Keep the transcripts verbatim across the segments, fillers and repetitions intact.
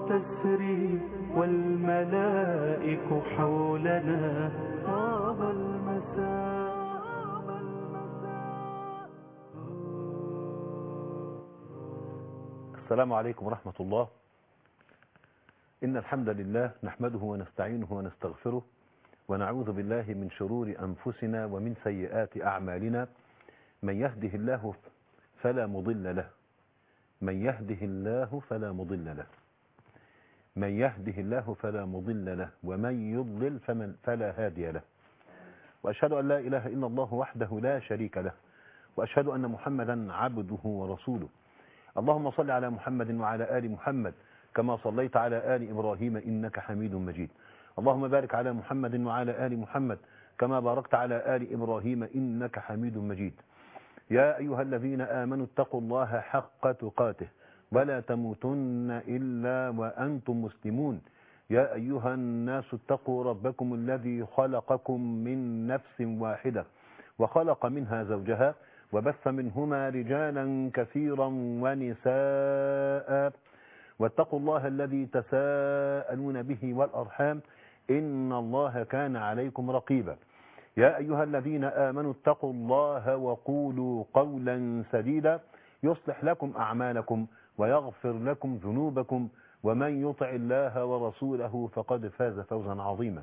تسري والملائك حولنا طاب المساء. السلام عليكم ورحمة الله. إن الحمد لله نحمده ونستعينه ونستغفره ونعوذ بالله من شرور أنفسنا ومن سيئات أعمالنا. من يهده الله فلا مضل له من يهده الله فلا مضل له من يهده الله فلا مضل له ومن يضلل فمن فلا هادي له. وأشهد أن لا إله إلا الله وحده لا شريك له، وأشهد أن محمدا عبده ورسوله. اللهم صل على محمد وعلى آل محمد كما صليت على آل إبراهيم إنك حميد مجيد. اللهم بارك على محمد وعلى آل محمد كما باركت على آل إبراهيم إنك حميد مجيد. يا أيها الذين آمنوا اتقوا الله حق تقاته ولا تموتن إلا وأنتم مسلمون. يا أيها الناس اتقوا ربكم الذي خلقكم من نفس واحدة وخلق منها زوجها وبث منهما رجالا كثيرا ونساء، واتقوا الله الذي تساءلون به والأرحام إن الله كان عليكم رقيبا. يا أيها الذين آمنوا اتقوا الله وقولوا قولا سديدا يصلح لكم أعمالكم ويغفر لكم ذنوبكم، ومن يطع الله ورسوله فقد فاز فوزا عظيما.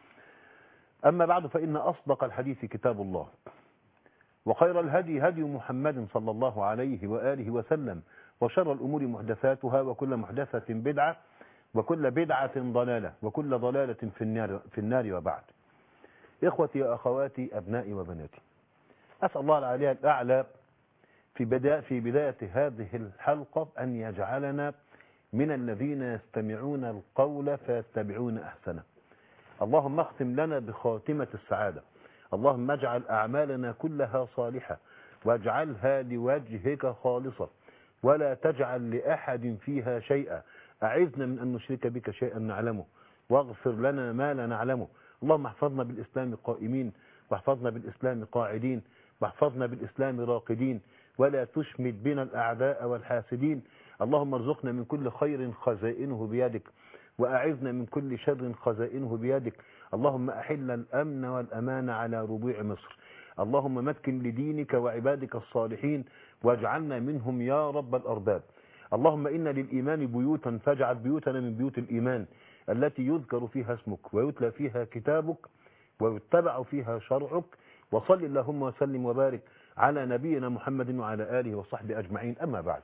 أما بعد، فإن أصدق الحديث كتاب الله، وخير الهدي هدي محمد صلى الله عليه وآله وسلم، وشر الأمور محدثاتها، وكل محدثة بدعة، وكل بدعة ضلالة، وكل ضلالة في النار, في النار وبعد. إخوتي وأخواتي أبنائي وبناتي، أسأل الله العلي الأعلى في بداية, في بداية هذه الحلقة أن يجعلنا من الذين يستمعون القول فيتبعون أحسنه. اللهم اختم لنا بخاتمة السعادة. اللهم اجعل أعمالنا كلها صالحة واجعلها لوجهك خالصة ولا تجعل لأحد فيها شيئا. أعذنا من أن نشرك بك شيئا نعلمه واغفر لنا ما لا نعلمه. اللهم احفظنا بالإسلام قائمين، واحفظنا بالإسلام قاعدين، واحفظنا بالإسلام راقدين، ولا تشمت بنا الأعداء والحاسدين. اللهم ارزقنا من كل خير خزائنه بيدك، وأعذنا من كل شر خزائنه بيدك. اللهم أحل الأمن والأمان على ربوع مصر. اللهم مكن لدينك وعبادك الصالحين واجعلنا منهم يا رب الأرباب. اللهم إن للإيمان بيوتا فاجعل بيوتنا من بيوت الإيمان التي يذكر فيها اسمك ويتلى فيها كتابك ويتبع فيها شرعك. وصل اللهم وسلم وبارك على نبينا محمد وعلى آله وصحبه أجمعين. أما بعد،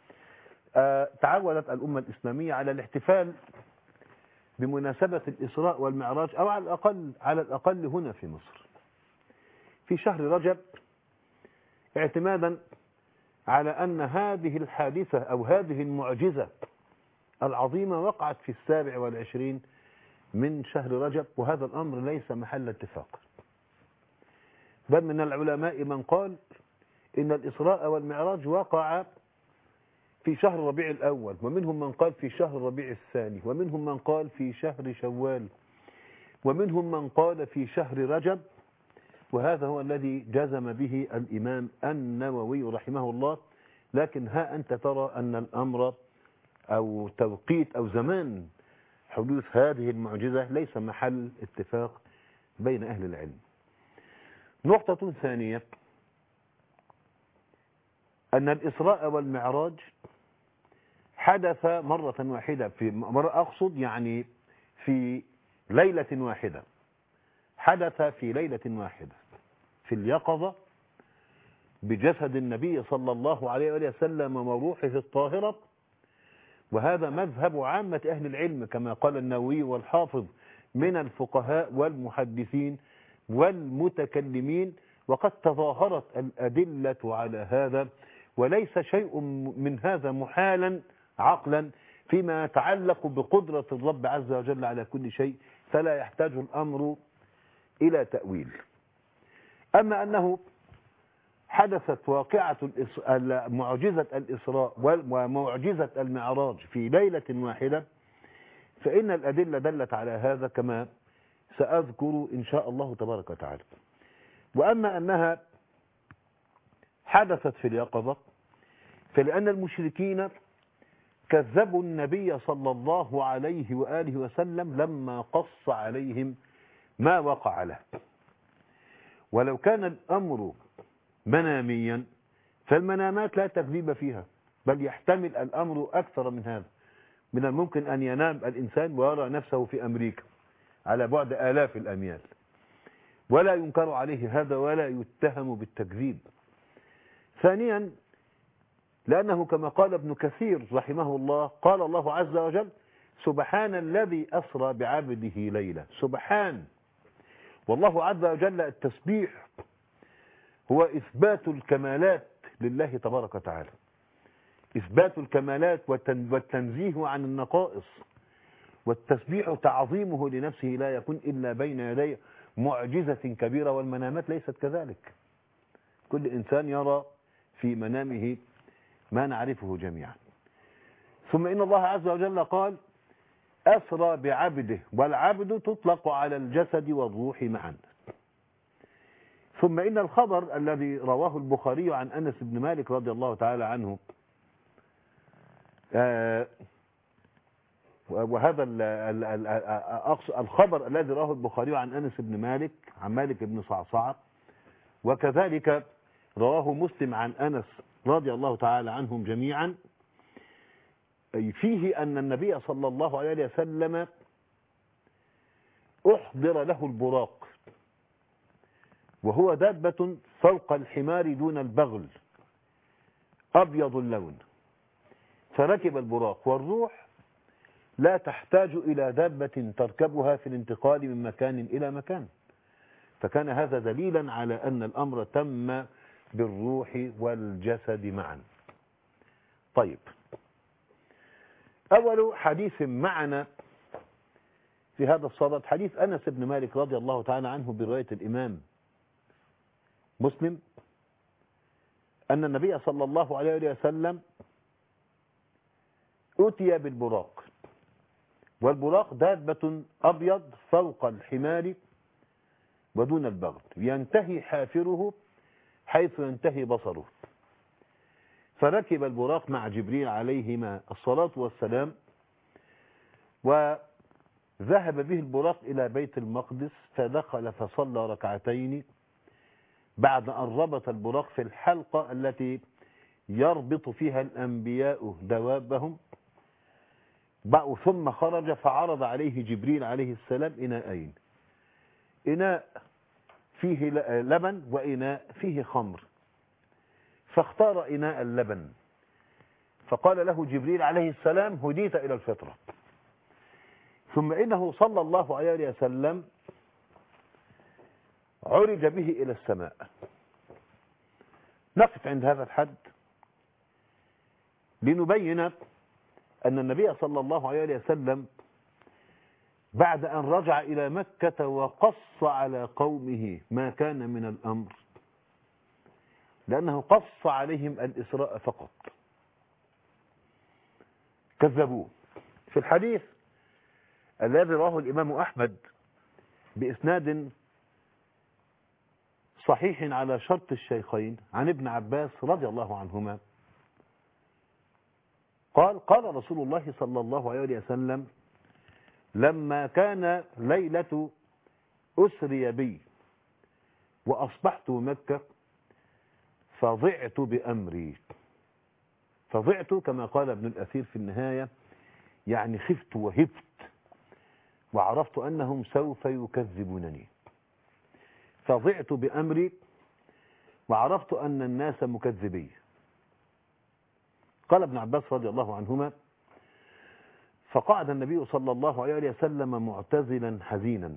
آه تعودت الأمة الإسلامية على الاحتفال بمناسبة الإسراء والمعراج، أو على الأقل على الأقل هنا في مصر في شهر رجب، اعتمادا على أن هذه الحادثة أو هذه المعجزة العظيمة وقعت في السابع والعشرين من شهر رجب، وهذا الأمر ليس محل اتفاق. بل من العلماء من قال إن الإسراء والمعراج وقع في شهر ربيع الأول، ومنهم من قال في شهر ربيع الثاني، ومنهم من قال في شهر شوال، ومنهم من قال في شهر رجب. وهذا هو الذي جزم به الإمام النووي رحمه الله. لكن ها أنت ترى أن الأمر أو توقيت أو زمان حدوث هذه المعجزة ليس محل اتفاق بين أهل العلم. نقطة ثانية، أن الإسراء والمعراج حدث مرة واحدة، في مرة أقصد يعني في ليلة واحدة، حدث في ليلة واحدة في اليقظة بجسد النبي صلى الله عليه وسلم وروحه الطاهرة. وهذا مذهب عامة أهل العلم كما قال النووي والحافظ من الفقهاء والمحدثين والمتكلمين، وقد تظاهرت الأدلة على هذا، وليس شيء من هذا محالا عقلا فيما يتعلق بقدرة الرب عز وجل على كل شيء، فلا يحتاج الأمر إلى تأويل. أما أنه حدثت واقعة معجزة الإسراء ومعجزة المعراج في ليلة واحدة، فإن الأدلة دلت على هذا كما سأذكر إن شاء الله تبارك وتعالى. وأما أنها حدثت في اليقظة، فلأن المشركين كذبوا النبي صلى الله عليه وآله وسلم لما قص عليهم ما وقع له. ولو كان الأمر مناميا فالمنامات لا تكذيب فيها، بل يحتمل الأمر أكثر من هذا. من الممكن أن ينام الإنسان ويرى نفسه في أمريكا على بعد آلاف الأميال، ولا ينكر عليه هذا ولا يتهم بالتكذيب. ثانيا، لأنه كما قال ابن كثير رحمه الله، قال الله عز وجل: سبحان الذي أسرى بعبده ليلا. سبحان، والله عز وجل التسبيح هو إثبات الكمالات لله تبارك وتعالى، إثبات الكمالات والتنزيه عن النقائص، والتسبيح تعظيمه لنفسه لا يكون إلا بين يدي معجزة كبيرة. والمنامات ليست كذلك، كل إنسان يرى في منامه ما نعرفه جميعا. ثم إن الله عز وجل قال: أسرى بعبده، والعبد تطلق على الجسد والروح معا. ثم إن الخبر الذي رواه البخاري عن أنس بن مالك رضي الله تعالى عنه، آه وهذا ال ال ال الخبر الذي رواه البخاري عن أنس بن مالك عن مالك بن صعصعة، وكذلك رواه مسلم عن أنس رضي الله تعالى عنهم جميعا، فيه أن النبي صلى الله عليه وسلم أحضر له البراق، وهو دابة فوق الحمار دون البغل، أبيض اللون، فركب البراق. والروح لا تحتاج إلى دابة تركبها في الانتقال من مكان إلى مكان، فكان هذا دليلا على أن الأمر تم بالروح والجسد معا. طيب، أول حديث معنا في هذا الصدد حديث أنس بن مالك رضي الله تعالى عنه برواية الإمام مسلم، أن النبي صلى الله عليه وسلم أتي بالبراق، والبراق دابة أبيض فوق الحمار ودون البغل، ينتهي حافره حيث ينتهي بصره. فركب البراق مع جبريل عليهما الصلاة والسلام، وذهب به البراق إلى بيت المقدس، فدخل فصلى ركعتين بعد أن ربط البراق في الحلقة التي يربط فيها الأنبياء دوابهم. ثم خرج فعرض عليه جبريل عليه السلام إناءين، إناء فيه لبن وإناء فيه خمر، فاختار إناء اللبن، فقال له جبريل عليه السلام: هديت إلى الفطرة. ثم إنه صلى الله عليه وسلم عرج به إلى السماء. نقف عند هذا الحد لنبين أن النبي صلى الله عليه وسلم بعد أن رجع إلى مكة وقص على قومه ما كان من الأمر، لأنه قص عليهم الإسراء فقط، كذبوه. في الحديث الذي رواه الإمام أحمد بإسناد صحيح على شرط الشيخين عن ابن عباس رضي الله عنهما قال: قال رسول الله صلى الله عليه وسلم: لما كان ليلة أسري بي وأصبحت مكة فضعت بأمري. فضعت كما قال ابن الأثير في النهاية، يعني خفت وهبت وعرفت أنهم سوف يكذبونني. فضعت بأمري وعرفت أن الناس مكذبين. قال ابن عباس رضي الله عنهما: فقعد النبي صلى الله عليه وسلم معتزلا حزينا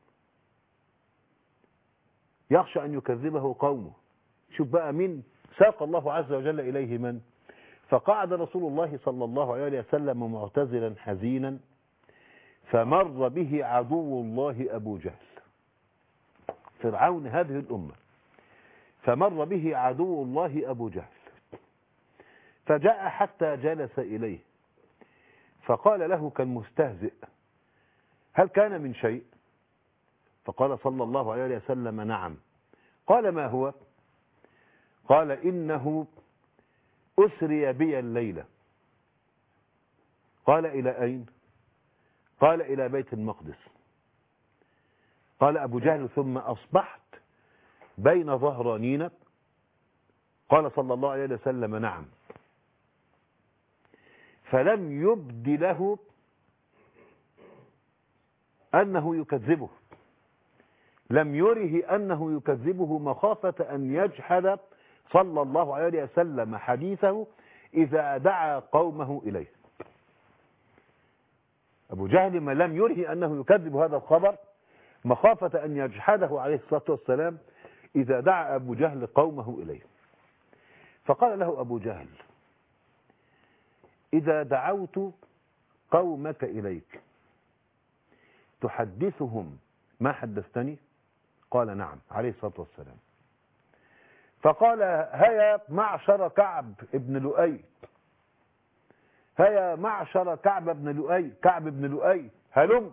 يخشى أن يكذبه قومه. شوف بقى مين ساق الله عز وجل إليه من. فقعد رسول الله صلى الله عليه وسلم معتزلا حزينا، فمر به عدو الله أبو جهل، فرعون هذه الأمة، فمر به عدو الله أبو جهل، فجاء حتى جلس إليه فقال له كالمستهزئ: هل كان من شيء؟ فقال صلى الله عليه وسلم: نعم. قال: ما هو؟ قال: إنه أسري بي الليلة قال إلى أين؟ قال إلى بيت المقدس. قال أبو جهل ثم أصبحت بين ظهرانين؟ قال صلى الله عليه وسلم نعم. فلم يبد له أنه يكذبه، لم يره أنه يكذبه مخافة أن يجحد صلى الله عليه وسلم حديثه إذا دعا قومه إليه. أبو جهل ما لم يره أنه يكذب هذا الخبر مخافة أن يجحده عليه الصلاة والسلام إذا دعا أبو جهل قومه إليه. فقال له أبو جهل إذا دعوت قومك إليك تحدثهم ما حدثتني؟ قال نعم عليه الصلاة والسلام. فقال هيا معشر كعب ابن لؤي، هيا معشر كعب ابن لؤي، كعب ابن لؤي هلم.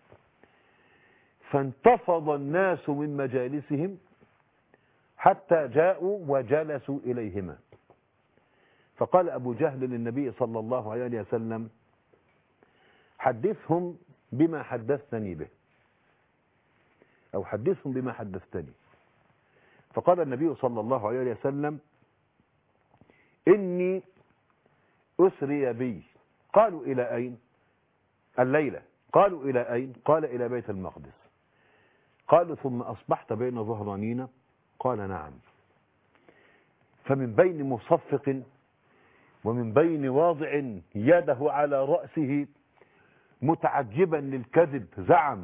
فانتفض الناس من مجالسهم حتى جاءوا وجلسوا إليهما. فقال أبو جهل للنبي صلى الله عليه وسلم حدثهم بما حدثتني به، أو حدثهم بما حدثتني. فقال النبي صلى الله عليه وسلم إني أسري بي. قالوا إلى أين؟ الليلة. قالوا إلى أين؟ قال إلى بيت المقدس. قالوا ثم أصبحت بين ظهرانين؟ قال نعم. فمن بين مصفق ومن بين واضع يده على رأسه متعجبا للكذب زعم،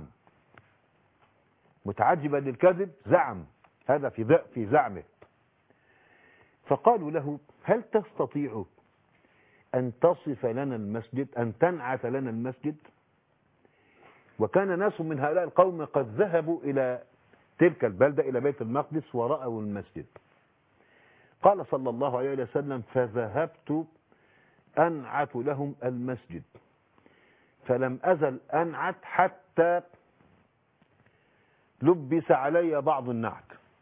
متعجبا للكذب زعم، هذا في في زعمه. فقالوا له هل تستطيع أن تصف لنا المسجد، أن تنعت لنا المسجد؟ وكان ناس من هؤلاء القوم قد ذهبوا إلى تلك البلدة إلى بيت المقدس ورأوا المسجد. قال صلى الله عليه وسلم فذهبت أنعت لهم المسجد، فلم أزل أنعت حتى لبس علي بعض النعت،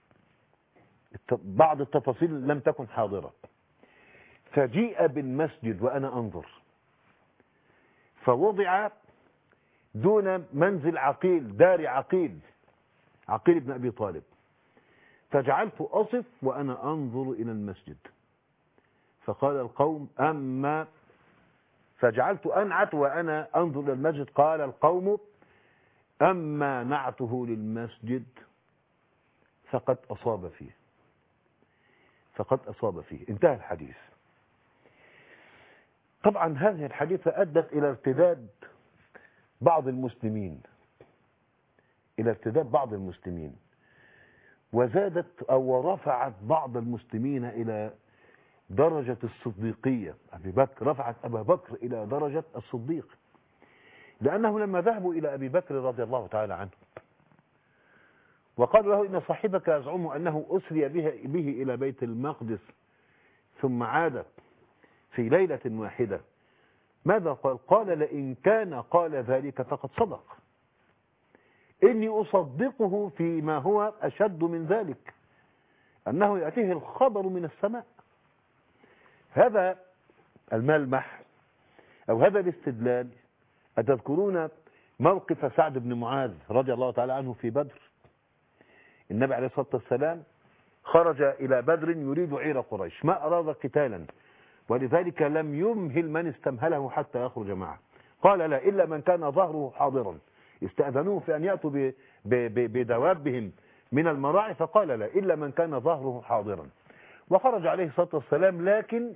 بعض التفاصيل لم تكن حاضرة. فجيء بالمسجد وأنا أنظر، فوضع دون منزل عقيل، دار عقيل، عقيل بن أبي طالب. فجعلت أصف وأنا أنظر إلى المسجد. فقال القوم أما فجعلت أنعت وأنا أنظر إلى المسجد. قال القوم أما نعته للمسجد فقد أصاب فيه، فقد أصاب فيه. انتهى الحديث. طبعا هذه الحديثة أدت إلى ارتداد بعض المسلمين، إلى ارتداد بعض المسلمين، وزادت أو رفعت بعض المسلمين إلى درجة الصديقية. أبي بكر رفعت أبا بكر إلى درجة الصديق، لأنه لما ذهبوا إلى أبي بكر رضي الله تعالى عنه وقالوا له إن صاحبك يزعم أنه أسري به, به إلى بيت المقدس ثم عاد في ليلة واحدة، ماذا قال؟ قال لئن كان قال ذلك فقد صدق، إني أصدقه فيما هو أشد من ذلك، أنه يأتيه الخبر من السماء. هذا الملمح أو هذا الاستدلال. أتذكرون موقف سعد بن معاذ رضي الله تعالى عنه في بدر؟ النبي عليه الصلاة والسلام خرج إلى بدر يريد عير قريش، ما أراد قتالا، ولذلك لم يمهل من استمهله حتى يخرج معه. قال لا إلا من كان ظهره حاضرا. استأذنوه في أن يأتوا بدوابهم من المراعي، فقال لا إلا من كان ظهره حاضرا. وخرج عليه الصلاة والسلام، لكن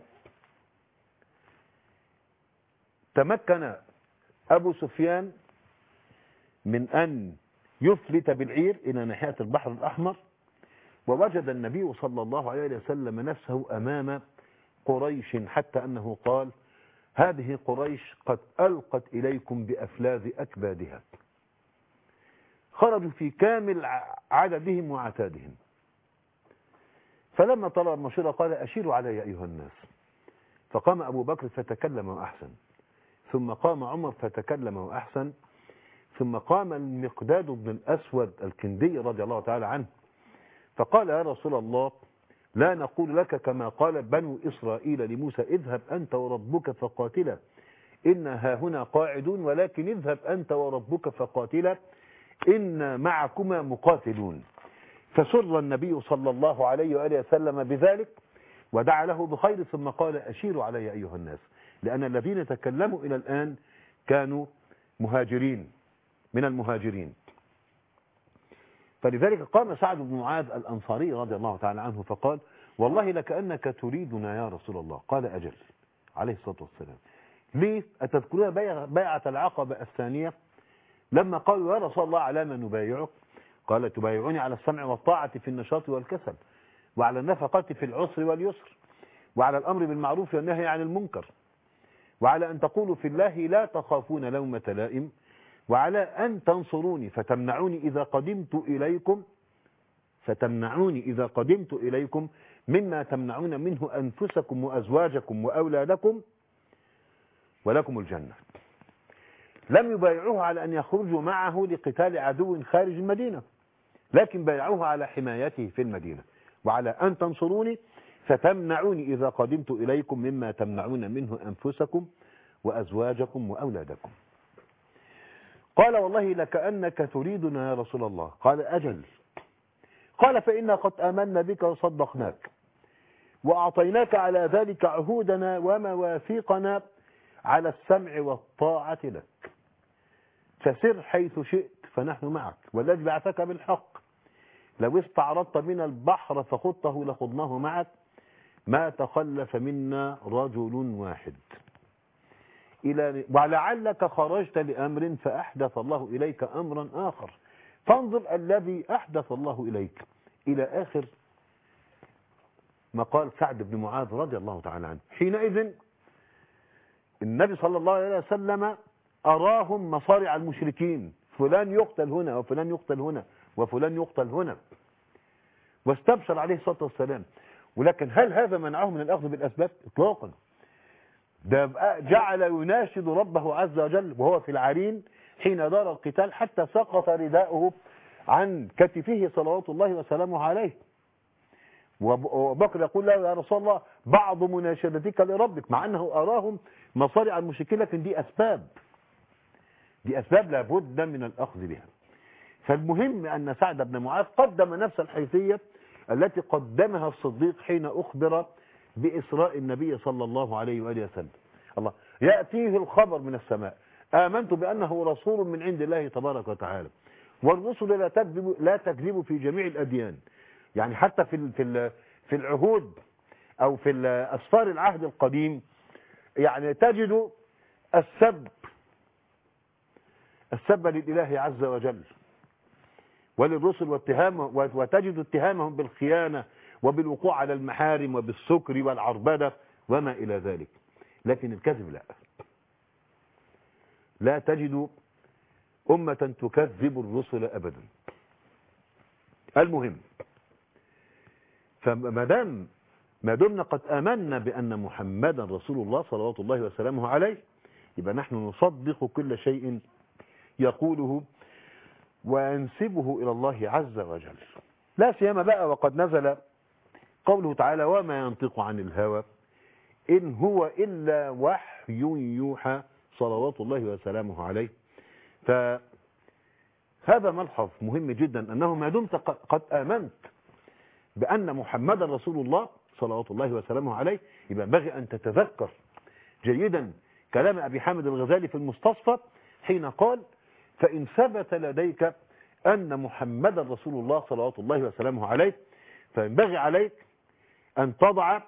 تمكن أبو سفيان من أن يفلت بالعير إلى ناحية البحر الأحمر، ووجد النبي صلى الله عليه وسلم نفسه أمام قريش، حتى أنه قال هذه قريش قد ألقت إليكم بأفلاذ أكبادها. خرجوا في كامل عددهم وعتادهم. فلما طلب المشيرة قال أشيروا علي أيها الناس. فقام أبو بكر فتكلم وأحسن، ثم قام عمر فتكلم وأحسن، ثم قام المقداد بن الأسود الكندي رضي الله تعالى عنه فقال يا رسول الله لا نقول لك كما قال بنو إسرائيل لموسى اذهب أنت وربك فقاتلا إنا هاهنا قاعدون ولكن اذهب أنت وربك فقاتلا إن معكما مقاتلون. فسر النبي صلى الله عليه وآله وسلم بذلك ودعا له بخير، ثم قال أشيروا علي أيها الناس، لأن الذين تكلموا إلى الآن كانوا مهاجرين من المهاجرين. فلذلك قام سعد بن معاذ الأنصاري رضي الله تعالى عنه فقال والله لكأنك تريدنا يا رسول الله. قال أجل عليه الصلاة والسلام. ليه؟ أتذكرون بيعة العقبة الثانية لما قالوا يا رسول الله على ما نبايعك؟ قال تبايعوني على السمع والطاعة في النشاط والكسل، وعلى النفقة في العسر واليسر، وعلى الأمر بالمعروف والنهي عن المنكر، وعلى أن تقولوا في الله لا تخافون لومة لائم، وعلى أن تنصروني فتمنعوني إذا قدمت إليكم فتمنعوني إذا قدمت إليكم مما تمنعون منه أنفسكم وأزواجكم وأولادكم ولكم الجنة. لم يبايعوه على أن يخرجوا معه لقتال عدو خارج المدينة، لكن بايعوه على حمايته في المدينة، وعلى أن تنصروني فتمنعوني إذا قدمت إليكم مما تمنعون منه أنفسكم وأزواجكم وأولادكم. قال والله لكأنك تريدنا يا رسول الله. قال أجل. قال فإنا قد آمنا بك وصدقناك وأعطيناك على ذلك عهودنا ومواثيقنا على السمع والطاعة لك، فسر حيث شئت فنحن معك والذي بعثك بالحق، لو استعرضت من البحر فخضته لخضناه معك ما تخلف منا رجل واحد إلى ولعلك خرجت لأمر فأحدث الله إليك أمرا آخر فانظر الذي أحدث الله إليك، إلى آخر ما قال سعد بن معاذ رضي الله تعالى عنه. حينئذ النبي صلى الله عليه وسلم أراهم مصارع المشركين، فلان يقتل هنا وفلان يقتل هنا وفلان يقتل هنا، واستبشر عليه الصلاة والسلام. ولكن هل هذا منعه من الأخذ بالأسباب؟ إطلاقا. ده جعل يناشد ربه عز وجل وهو في العرين حين دار القتال حتى سقط رداؤه عن كتفه صلوات الله وسلامه عليه. وبكر يقول له يا رسول الله بعض مناشدتك لربك، مع أنه أراهم مصارع المشركين، لكن دي أسباب دي أسباب لابد من الأخذ بها. فالمهم أن سعد بن معاذ قدم نفس الحيثية التي قدمها الصديق حين أخبر بإسراء النبي صلى الله عليه وآله وسلم. الله يأتيه الخبر من السماء آمنت بأنه رسول من عند الله تبارك وتعالى، والرسل لا تكذب لا تكذب في جميع الأديان. يعني حتى في في في العهود أو في أسفار العهد القديم يعني تجد السب السب للإله عز وجل وللرسل واتهام وتجد اتهامهم بالخيانة وبالوقوع على المحارم وبالسكر والعربدة وما إلى ذلك. لكن الكذب لا لا تجد أمة تكذب الرسل أبدا. المهم فما دام ما دمنا قد آمنا بأن محمدا رسول الله صلوات الله وسلامه عليه، يبقى نحن نصدق كل شيء يقوله وينسبه إلى الله عز وجل، لا سيما بقى وقد نزل قوله تعالى وما ينطق عن الهوى إن هو إلا وحي يوحى صلوات الله وسلامه عليه. فهذا ملحظ مهم جدا، أنه ما دمت قد آمنت بأن محمدا رسول الله صلوات الله وسلامه عليه، يبقى ينبغي أن تتذكر جيدا كلام أبي حامد الغزالي في المستصفى حين قال فإن ثبت لديك أن محمدا رسول الله صلوات الله وسلامه عليه فينبغي عليك أن تضع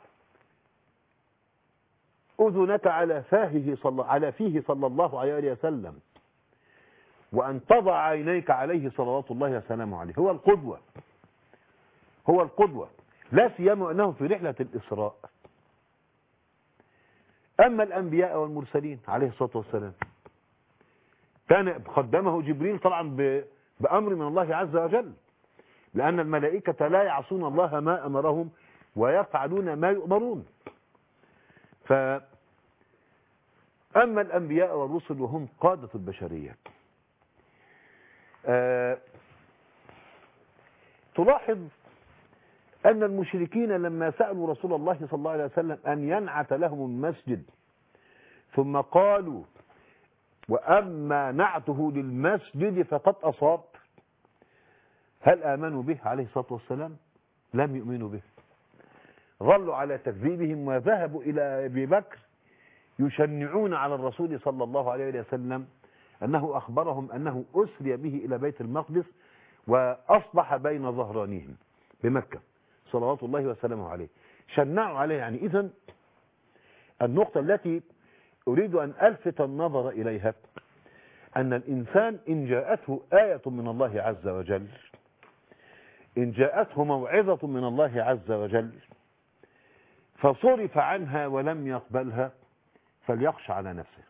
أذنك على فاه صلى على فيه صلى الله عليه وسلم، وأن تضع عينيك عليه صلوات الله وسلامه عليه. هو القدوة هو القدوة لا سيما أنه في رحلة الإسراء. أما الأنبياء والمرسلين عليه الصلاة والسلام كان قدمه جبريل طبعا بأمر من الله عز وجل، لأن الملائكة لا يعصون الله ما أمرهم ويفعلون ما يؤمرون. فأما الأنبياء والرسل وهم قادة البشرية، أه تلاحظ أن المشركين لما سألوا رسول الله صلى الله عليه وسلم أن ينعت لهم المسجد ثم قالوا وأما نعته للمسجد فقد أصاب، هل آمنوا به عليه الصلاة والسلام؟ لم يؤمنوا به، ظلوا على تكذيبهم وذهبوا إلى أبي بكر يشنعون على الرسول صلى الله عليه وسلم أنه أخبرهم أنه أسري به إلى بيت المقدس وأصبح بين ظهرانيهم بمكة صلوات الله وسلامه عليه. شنعوا عليه. يعني إذن النقطة التي أريد أن ألفت النظر إليها أن الإنسان إن جاءته آية من الله عز وجل، إن جاءته موعظة من الله عز وجل فصرف عنها ولم يقبلها فليخشى على نفسه.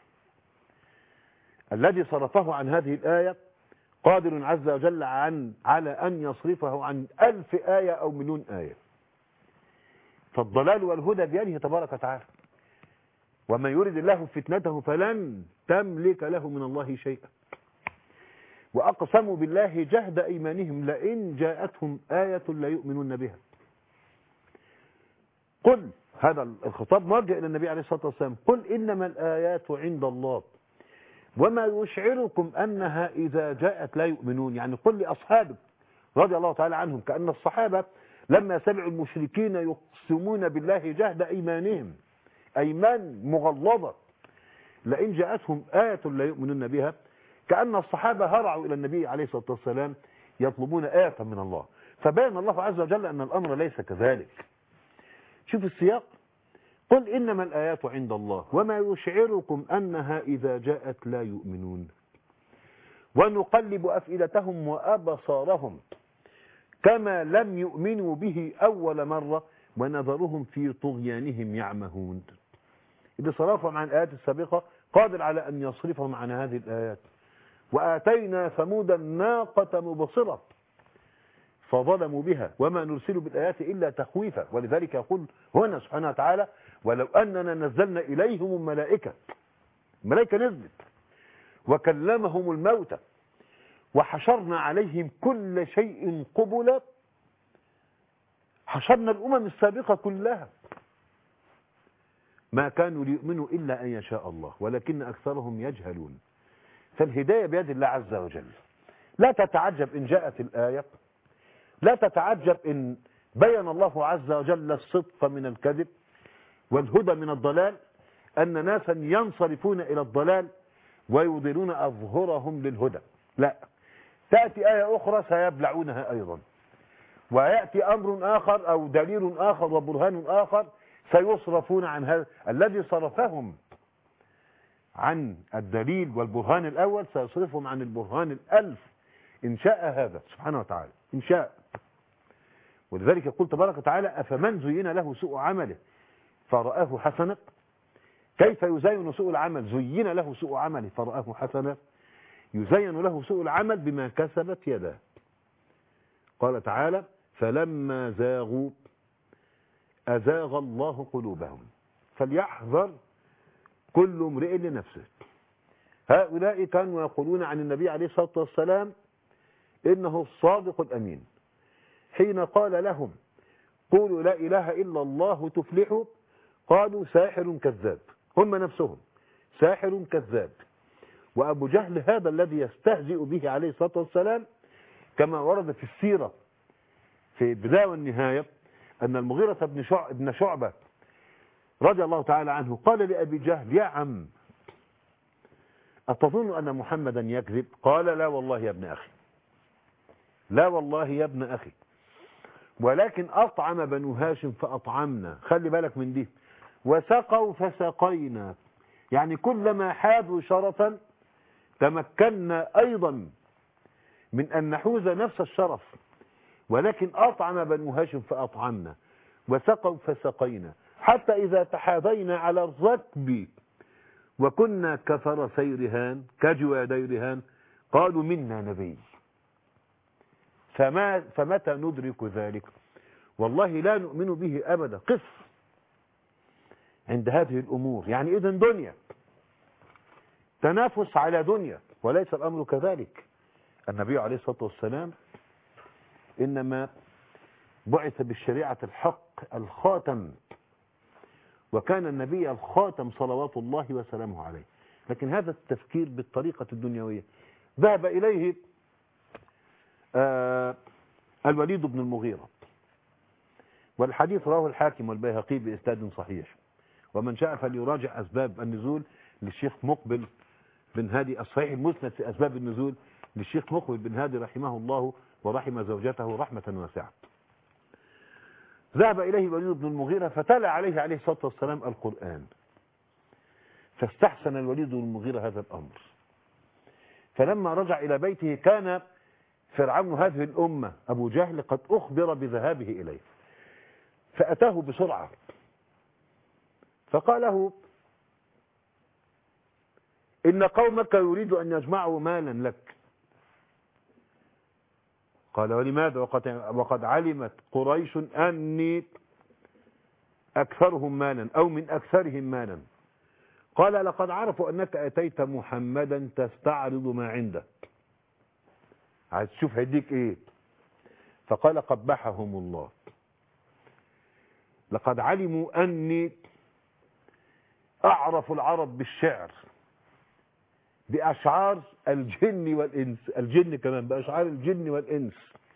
الذي صرفه عن هذه الآية قادر عز وجل عن على أن يصرفه عن ألف آية أو مليون آية. فالضلال والهدى بيده تبارك وتعالى، ومن يرد الله فتنته فلن تملك له من الله شيئا. وأقسموا بالله جهد أيمانهم لئن جاءتهم آية لا يؤمنون بها. قل، هذا الخطاب مرجع إلى النبي عليه الصلاة والسلام، قل إنما الآيات عند الله وما يشعركم أنها إذا جاءت لا يؤمنون. يعني قل لأصحابك رضي الله تعالى عنهم، كأن الصحابة لما سمعوا المشركين يقسمون بالله جهد أيمانهم، أيمان مغلظة، لئن جاءتهم آية لا يؤمنون بها، كأن الصحابة هرعوا إلى النبي عليه الصلاة والسلام يطلبون آية من الله. فبين الله عز وجل أن الأمر ليس كذلك. شوف السياق، قل إنما الآيات عند الله وما يشعركم أنها إذا جاءت لا يؤمنون ونقلب أفئدتهم وأبصارهم كما لم يؤمنوا به أول مرة ونذرهم في طغيانهم يعمهون. إذا صرفهم عن الآيات السابقة قادر على أن يصرفهم عن هذه الآيات. وآتينا ثمود الناقة مبصرة فظلموا بها وما نرسل بالآيات إلا تخويفا. ولذلك يقول هنا سبحانه وتعالى ولو أننا نزلنا إليهم الملائكة، الملائكة نزلت وكلمهم الموتى وحشرنا عليهم كل شيء قبلا، حشرنا الأمم السابقة كلها، ما كانوا ليؤمنوا إلا أن يشاء الله ولكن أكثرهم يجهلون. فالهداية بيد الله عز وجل. لا تتعجب إن جاءت الآية، لا تتعجب إن بين الله عز وجل الصدق من الكذب والهدى من الضلال، أن ناسا ينصرفون إلى الضلال ويضلون أظهرهم للهدى. لا، تأتي آية أخرى سيبلعونها أيضا، ويأتي أمر آخر أو دليل آخر وبرهان آخر سيصرفون عن هذا الذي صرفهم عن الدليل والبرهان الأول، سيصرفهم عن البرهان الألف إن شاء هذا سبحانه وتعالى إن شاء. ولذلك يقول تبارك وتعالى أفمن زين له سوء عمله فرآه حسنا. كيف يزين سوء العمل؟ زين له سوء عمله فرآه حسنا، يزين له سوء العمل بما كسبت يداه. قال تعالى فلما زاغوا أزاغ الله قلوبهم فليحذر كل امرئ لنفسه. هؤلاء كانوا يقولون عن النبي عليه الصلاة والسلام إنه الصادق الأمين، حين قال لهم قولوا لا إله إلا الله تفلحوا قالوا ساحر كذاب، هم نفسهم ساحر كذاب. وأبو جهل هذا الذي يستهزئ به عليه الصلاة والسلام كما ورد في السيرة في البداية والنهاية أن المغيرة بن شعب بن شعبة رضي الله تعالى عنه قال لأبي جهل يا عم أتظن أن محمدا يكذب؟ قال لا والله يا ابن أخي، لا والله يا ابن أخي، ولكن أطعم بنو هاشم فأطعمنا، خلي بالك من دي، وسقوا فسقينا، يعني كلما حاذوا شرفا تمكنا أيضا من أن نحوز نفس الشرف، ولكن أطعم بنو هاشم فأطعمنا وسقوا فسقينا، حتى إذا تحاذينا على الركب وكنا كفرسي رهان كجوادي رهان قالوا منا نبي. فما فمتى ندرك ذلك؟ والله لا نؤمن به أبدا. قف عند هذه الأمور. يعني إذن دنيا تنافس على دنيا، وليس الأمر كذلك. النبي عليه الصلاة والسلام إنما بعث بالشريعة الحق الخاتم، وكان النبي الخاتم صلوات الله وسلامه عليه. لكن هذا التفكير بالطريقة الدنيوية ذهب إليه آه الوليد بن المغيرة، والحديث رواه الحاكم والبيهقي بإسناد صحيح، ومن شاء فليراجع أسباب النزول للشيخ مقبل بن هادي، الصحيح المسند في أسباب النزول للشيخ مقبل بن هادي رحمه الله ورحم زوجته رحمة واسعة. ذهب إليه الوليد بن المغيرة فتلا عليه عليه الصلاة والسلام القرآن، فاستحسن الوليد بن المغيرة هذا الأمر. فلما رجع إلى بيته كان فرعون هذه الأمة أبو جهل قد أخبر بذهابه إليه، فأتاه بسرعة فقال له إن قومك يريد أن يجمعوا مالا لك. قال ولماذا وقد, وقد علمت قريش أني أكثرهم مالا أو من أكثرهم مالا. قال لقد عرفوا أنك أتيت محمدا تستعرض ما عنده، عايز تشوف هيديك إيه. فقال قبحهم الله، لقد علموا أني أعرف العرب بالشعر بأشعار الجن والإنس، الجن كمان بأشعار الجن والإنس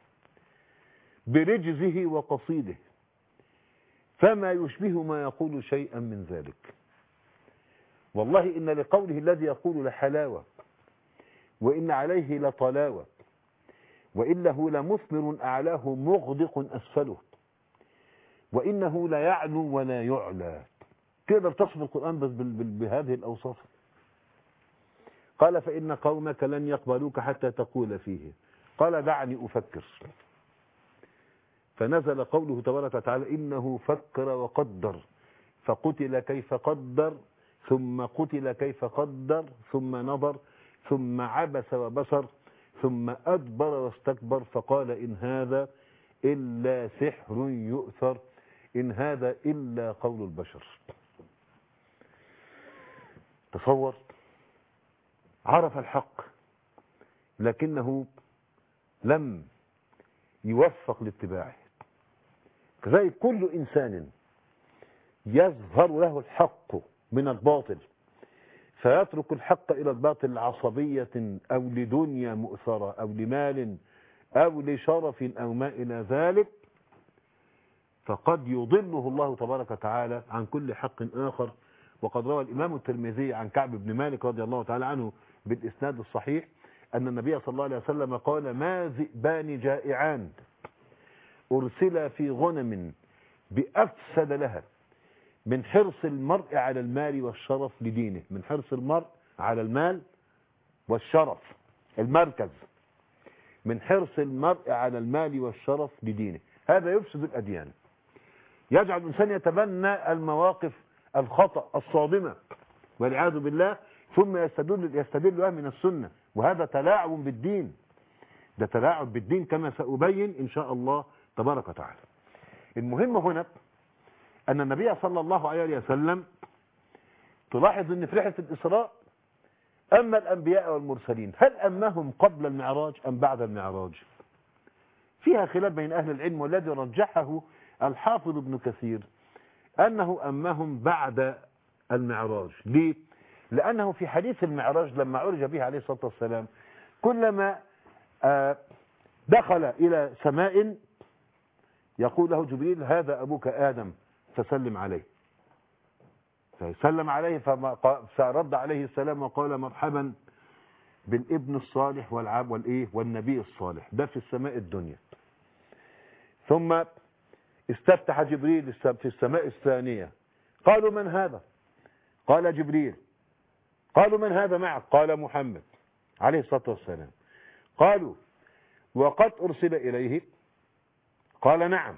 برجزه وقصيده، فما يشبه ما يقول شيئا من ذلك. والله إن لقوله الذي يقول لحلاوة، وإن عليه لطلاوة، وإنه لمثمر أعلاه مغدق أسفله، وإنه لا يعلو ولا يعلى. تقدر تصف القرآن بس بهذه الأوصاف. قال فإن قومك لن يقبلوك حتى تقول فيه. قال دعني أفكر. فنزل قوله تبارك وتعالى إنه فكر وقدر فقتل كيف قدر ثم قتل كيف قدر ثم نظر ثم عبس وبصر ثم أدبر واستكبر فقال إن هذا إلا سحر يؤثر إن هذا إلا قول البشر. تصور، عرف الحق لكنه لم يوفق لاتباعه. كذلك كل إنسان يظهر له الحق من الباطل فيترك الحق إلى الباطل لعصبية أو لدنيا مؤثرة أو لمال أو لشرف أو ما إلى ذلك، فقد يضله الله تبارك وتعالى عن كل حق آخر. وقد روى الإمام الترمذي عن كعب بن مالك رضي الله تعالى عنه بالإسناد الصحيح أن النبي صلى الله عليه وسلم قال ما ذئبان جائعان أرسل في غنم بأفسد لها من حرص المرء على المال والشرف لدينه، من حرص المرء على المال والشرف المركز، من حرص المرء على المال والشرف لدينه. هذا يفسد الأديان، يجعل الإنسان يتبنى المواقف الخطأ الصادمة والعياذ بالله ثم يستدل يستدل من السنة، وهذا تلاعب بالدين، ده تلاعب بالدين كما سأبين إن شاء الله تبارك وتعالى. المهم هنا أن النبي صلى الله عليه وسلم تلاحظ أن في رحلة الإسراء أما الأنبياء والمرسلين هل أمهم قبل المعراج أم بعد المعراج؟ فيها خلاف بين أهل العلم، والذي رجحه الحافظ ابن كثير أنه أمهم بعد المعراج. ليه؟ لأنه في حديث المعراج لما عرج به عليه الصلاة والسلام كلما دخل إلى سماء يقول له جبريل هذا أبوك آدم فسلم عليه، فسلم عليه فرد عليه السلام وقال مرحبا بالابن الصالح والعب والإيه والنبي الصالح، ده في السماء الدنيا. ثم استفتح جبريل في السماء الثانية، قالوا من هذا؟ قال جبريل. قالوا من هذا معك؟ قال محمد عليه الصلاة والسلام. قالوا وقد أرسل إليه؟ قال نعم.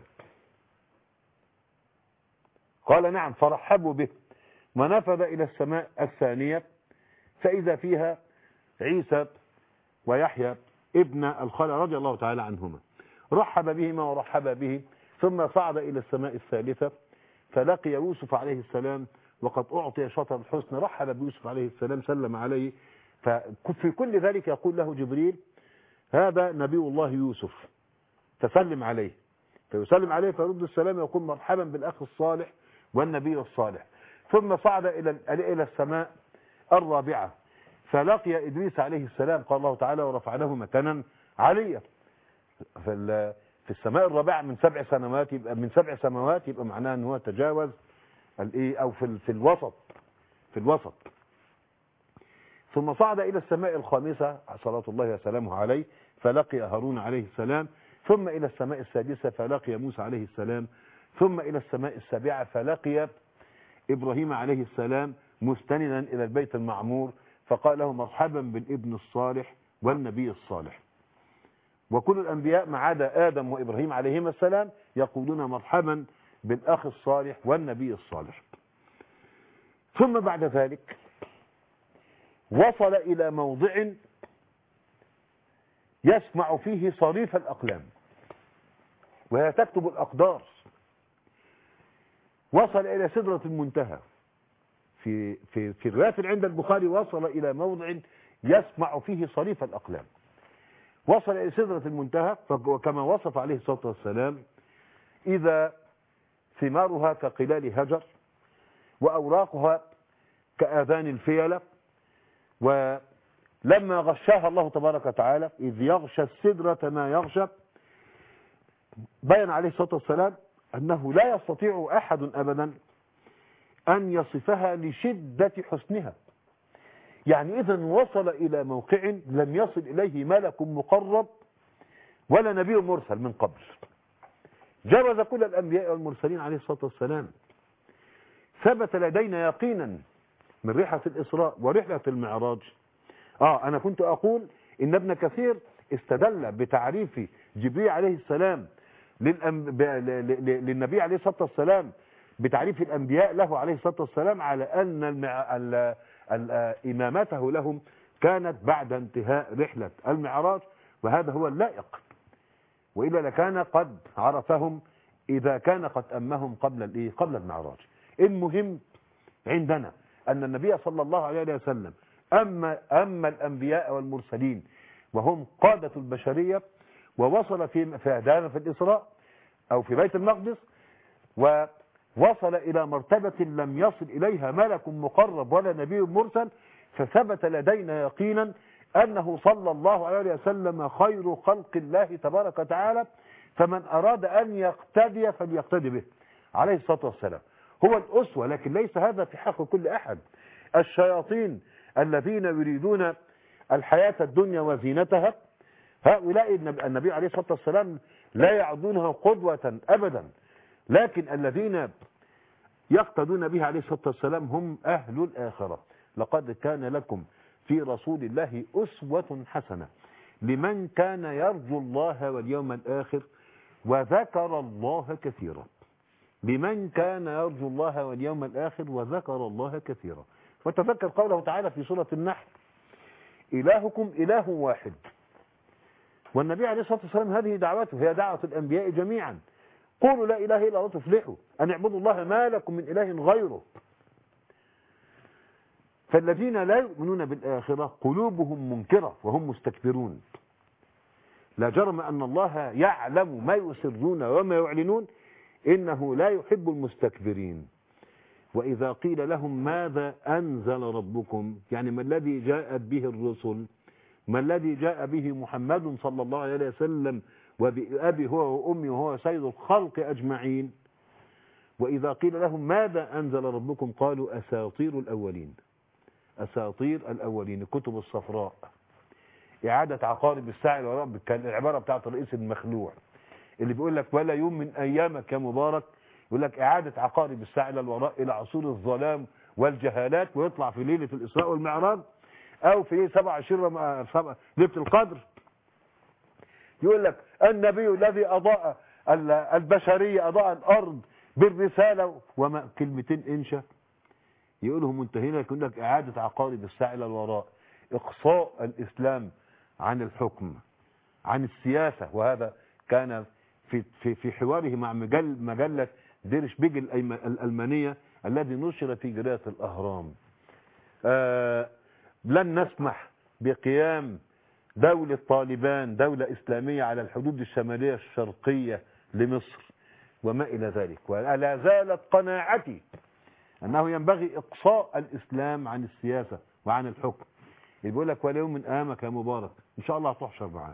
قال نعم، فرحبوا به ونفذ إلى السماء الثانية فإذا فيها عيسى ويحيى ابن الخالة رضي الله تعالى عنهما، رحب بهما ورحب به، ثم صعد إلى السماء الثالثة فلقي يوسف عليه السلام وقد أعطي شطر الحسن، رحب بيوسف عليه السلام سلم عليه. ففي كل ذلك يقول له جبريل هذا نبي الله يوسف فسلم عليه، فيسلم عليه فيرد السلام يقول مرحبا بالأخ الصالح والنبي الصالح. ثم صعد إلى إلى السماء الرابعة فلقي إدريس عليه السلام. قال الله تعالى ورفعناه مكانا عليا. في في السماء الرابعة من سبع سنوات يبقى من سبع سماوات يبقى معناه ان هو تجاوز الايه او في في الوسط في الوسط. ثم صعد إلى السماء الخامسة صلاة الله وسلامه عليه فلقي هارون عليه السلام. ثم إلى السماء السادسة فلقي موسى عليه السلام. ثم إلى السماء السابعة فلقي إبراهيم عليه السلام مستندا إلى البيت المعمور فقال له مرحبا بالابن الصالح والنبي الصالح. وكل الأنبياء ما عدا آدم وإبراهيم عليهما السلام يقولون مرحبا بالأخ الصالح والنبي الصالح. ثم بعد ذلك وصل إلى موضع يسمع فيه صريف الأقلام وهي تكتب الأقدار. وصل إلى سدرة المنتهى. في في في رواية عند البخاري وصل إلى موضع يسمع فيه صريف الأقلام. وصل إلى سدرة المنتهى وكما وصف عليه الصلاة والسلام إذا ثمارها كقلال هجر وأوراقها كآذان الفيلة. ولما غشاها الله تبارك وتعالى إذ يغشى السدرة ما يغشى بين عليه الصلاة والسلام أنه لا يستطيع أحد أبدا أن يصفها لشدة حسنها. يعني إذن وصل إلى موقع لم يصل إليه ملك مقرب ولا نبي مرسل من قبل. جاوز كل الأنبياء والمرسلين عليه الصلاة والسلام. ثبت لدينا يقينا من رحلة الإسراء ورحلة المعراج. آه أنا كنت أقول إن ابن كثير استدل بتعريف جبريل عليه السلام للنبي عليه الصلاة والسلام بتعريف الأنبياء له عليه الصلاة والسلام على أن المع... إمامته لهم كانت بعد انتهاء رحلة المعراج وهذا هو اللائق. وإلا لكان قد عرفهم إذا كان قد أمهم قبل الإيه؟ قبل المعراج. المهم عندنا أن النبي صلى الله عليه وسلم أما, أما الأنبياء والمرسلين وهم قادة البشرية ووصل في في في الإسراء أو في بيت المقدس ووصل إلى مرتبة لم يصل إليها ملك مقرب ولا نبي مرسل. فثبت لدينا يقينا أنه صلى الله عليه وسلم خير خلق الله تبارك وتعالى. فمن أراد أن يقتدي فليقتدي به عليه الصلاة والسلام. هو الأسوة لكن ليس هذا في حق كل أحد. الشياطين الذين يريدون الحياة الدنيا وزينتها هؤلاء النبي عليه الصلاة والسلام لا يعدونها قدوة أبدا. لكن الذين يقتدون به عليه الصلاة والسلام هم أهل الآخرة. لقد كان لكم في رسول الله أسوة حسنة لمن كان يرجو الله واليوم الآخر وذكر الله كثيرا. لمن كان يرجو الله واليوم الآخر وذكر الله كثيرا. وتذكر قوله تعالى في سورة النحل إلهكم إله واحد. والنبي عليه الصلاة والسلام هذه دعوته هي دعوة الأنبياء جميعا. قولوا لا إله إلا الله تفلحوا أن اعبدوا الله ما لكم من إله غيره. فالذين لا يؤمنون بالآخرة قلوبهم منكرة وهم مستكبرون. لا جرم أن الله يعلم ما يسرون وما يعلنون إنه لا يحب المستكبرين. وإذا قيل لهم ماذا أنزل ربكم يعني ما الذي جاءت به الرسل ما الذي جاء به محمد صلى الله عليه وسلم وبأبي هو وأمي وهو سيد الخلق أجمعين. وإذا قيل لهم ماذا أنزل ربكم قالوا أساطير الأولين. أساطير الأولين الكتب الصفراء إعادة عقارب الساعة الوراء. كان العبارة بتاعت الرئيس المخلوع اللي بيقول لك ولا يوم من أيامك يا مبارك يقول لك إعادة عقارب الساعة إلى الوراء إلى عصور الظلام والجهالات. ويطلع في ليلة الإسراء والمعراج أو في ليلة سبعة وعشرين ليلة القدر يقول لك النبي الذي أضاء البشرية أضاء الأرض بالرسالة وما كلمتين إنشاء يقولهم منتهينا. يقول لك إعادة عقارب الساعة إلى الوراء إقصاء الإسلام عن الحكم عن السياسة. وهذا كان في في في حواره مع مجل مجلة دير شبيجل الألمانية الذي نشر في جريدة الأهرام. آه لن نسمح بقيام دولة طالبان دولة إسلامية على الحدود الشمالية الشرقية لمصر. وما إلى ذلك. ولا زالت قناعتي أنه ينبغي إقصاء الإسلام عن السياسة وعن الحكم. يقول لك واليوم من أيامك يا مبارك إن شاء الله هتحشر معاك.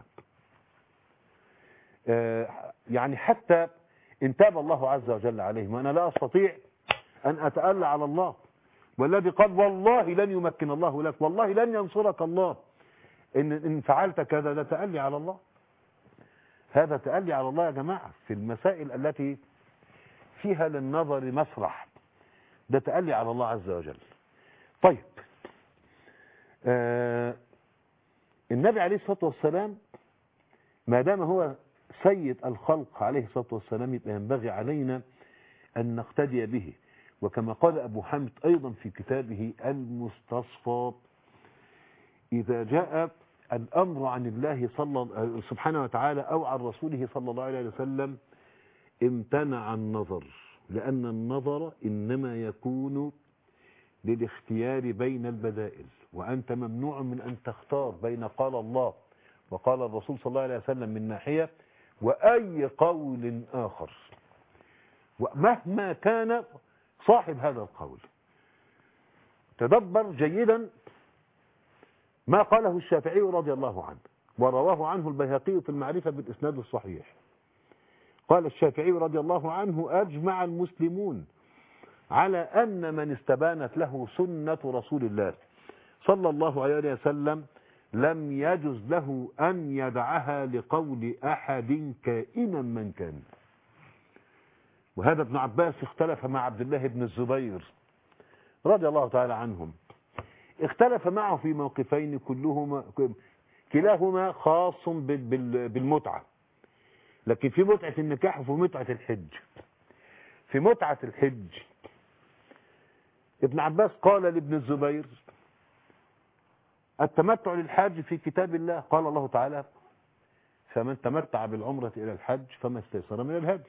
يعني حتى إن تاب الله عز وجل عليهم، وأنا لا أستطيع أن أتألى على الله، والذي قال والله لن يمكن الله لك، والله لن ينصرك الله إن, إن فعلت كذا، ده تألي على الله. هذا تألي على الله يا جماعة في المسائل التي فيها للنظر مسرح، ده تألي على الله عز وجل. طيب آه النبي عليه الصلاة والسلام ما دام هو سيد الخلق عليه الصلاة والسلام يبقى ينبغي علينا أن نقتدي به. وكما قال أبو حامد أيضا في كتابه المستصفى: إذا جاء الأمر عن الله صلى سبحانه وتعالى أو عن رسوله صلى الله عليه وسلم امتنع النظر، لأن النظر إنما يكون للاختيار بين البدائل، وأنت ممنوع من أن تختار بين قال الله وقال الرسول صلى الله عليه وسلم من ناحية وأي قول آخر، ومهما كان صاحب هذا القول. تدبر جيدا ما قاله الشافعي رضي الله عنه، ورواه عنه البيهقي في المعرفة بالإسناد الصحيح. قال الشافعي رضي الله عنه: أجمع المسلمون على أن من استبانت له سنة رسول الله صلى الله عليه وسلم لم يجز له أن يدعها لقول أحد كائنا من كان. وهذا ابن عباس اختلف مع عبد الله بن الزبير رضي الله تعالى عنهم، اختلف معه في موقفين كلهما كلاهما خاص بالمتعة، لكن في متعة النكاح وفي متعة الحج. في متعة الحج ابن عباس قال لابن الزبير: التمتع للحاج في كتاب الله، قال الله تعالى: فمن تمتع بالعمرة إلى الحج فما استيسر من الهدي.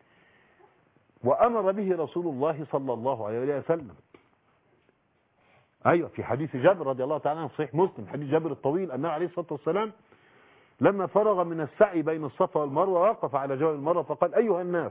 وأمر به رسول الله صلى الله عليه وسلم. أيوة، في حديث جابر رضي الله تعالى عنه صحيح مسلم، حديث جابر الطويل، أنه عليه الصلاة والسلام لما فرغ من السعي بين الصفا والمروة وقف على جبل المروة فقال: أيها الناس،